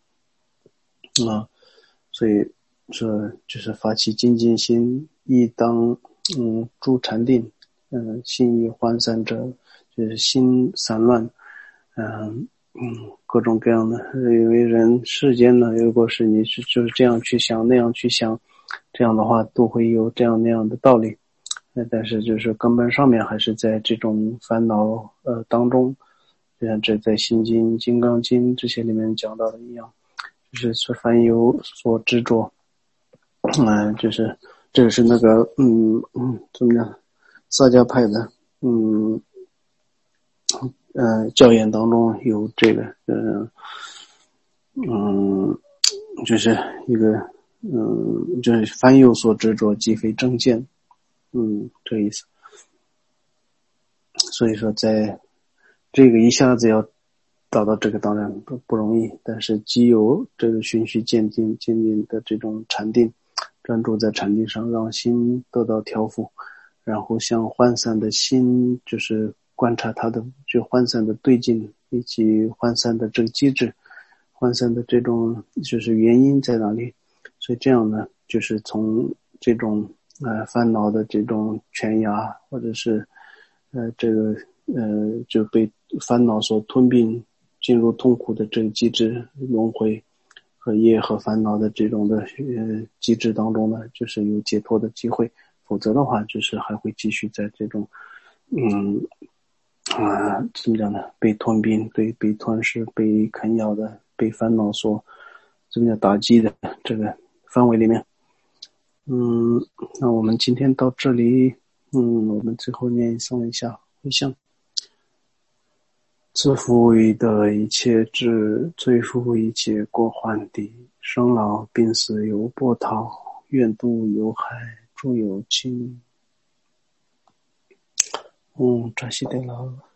[SPEAKER 1] 所以说就是发起精进心，亦当住禅定，心亦涣散者，就是心散乱，各种各样的，因为人世间呢，如果是你就是这样去想那样去想，这样的话都会有这样那样的道理。但是就是根本上面还是在这种烦恼当中，就像这在心经、金刚经这些里面讲到的一样，就是凡有所执着，就是这个是那个怎么讲，萨迦派的教言当中有这个就是一个就是凡有所执着，即非正见。这个意思。所以说在这个一下子要达到这个当然不容易，但是既有这个循序渐进的这种禅定，专注在禅定上，让心得到调伏，然后像涣散的心就是观察它的就涣散的对境以及涣散的这个机制，涣散的这种就是原因在哪里。所以这样呢，就是从这种烦恼的这种圈压，或者是这个就被烦恼所吞并进入痛苦的这个机制轮回和业和烦恼的这种的机制当中呢，就是有解脱的机会，否则的话就是还会继续在这种怎么讲呢，被吞并，对，被吞噬，被啃咬的，被烦恼所怎么讲打击的这个范围里面。那我们今天到这里，我们最后念诵一下回向。自负于得一切智，最负一切过患地，生老病死有波涛，愿度有海，诸有情。扎西德拉。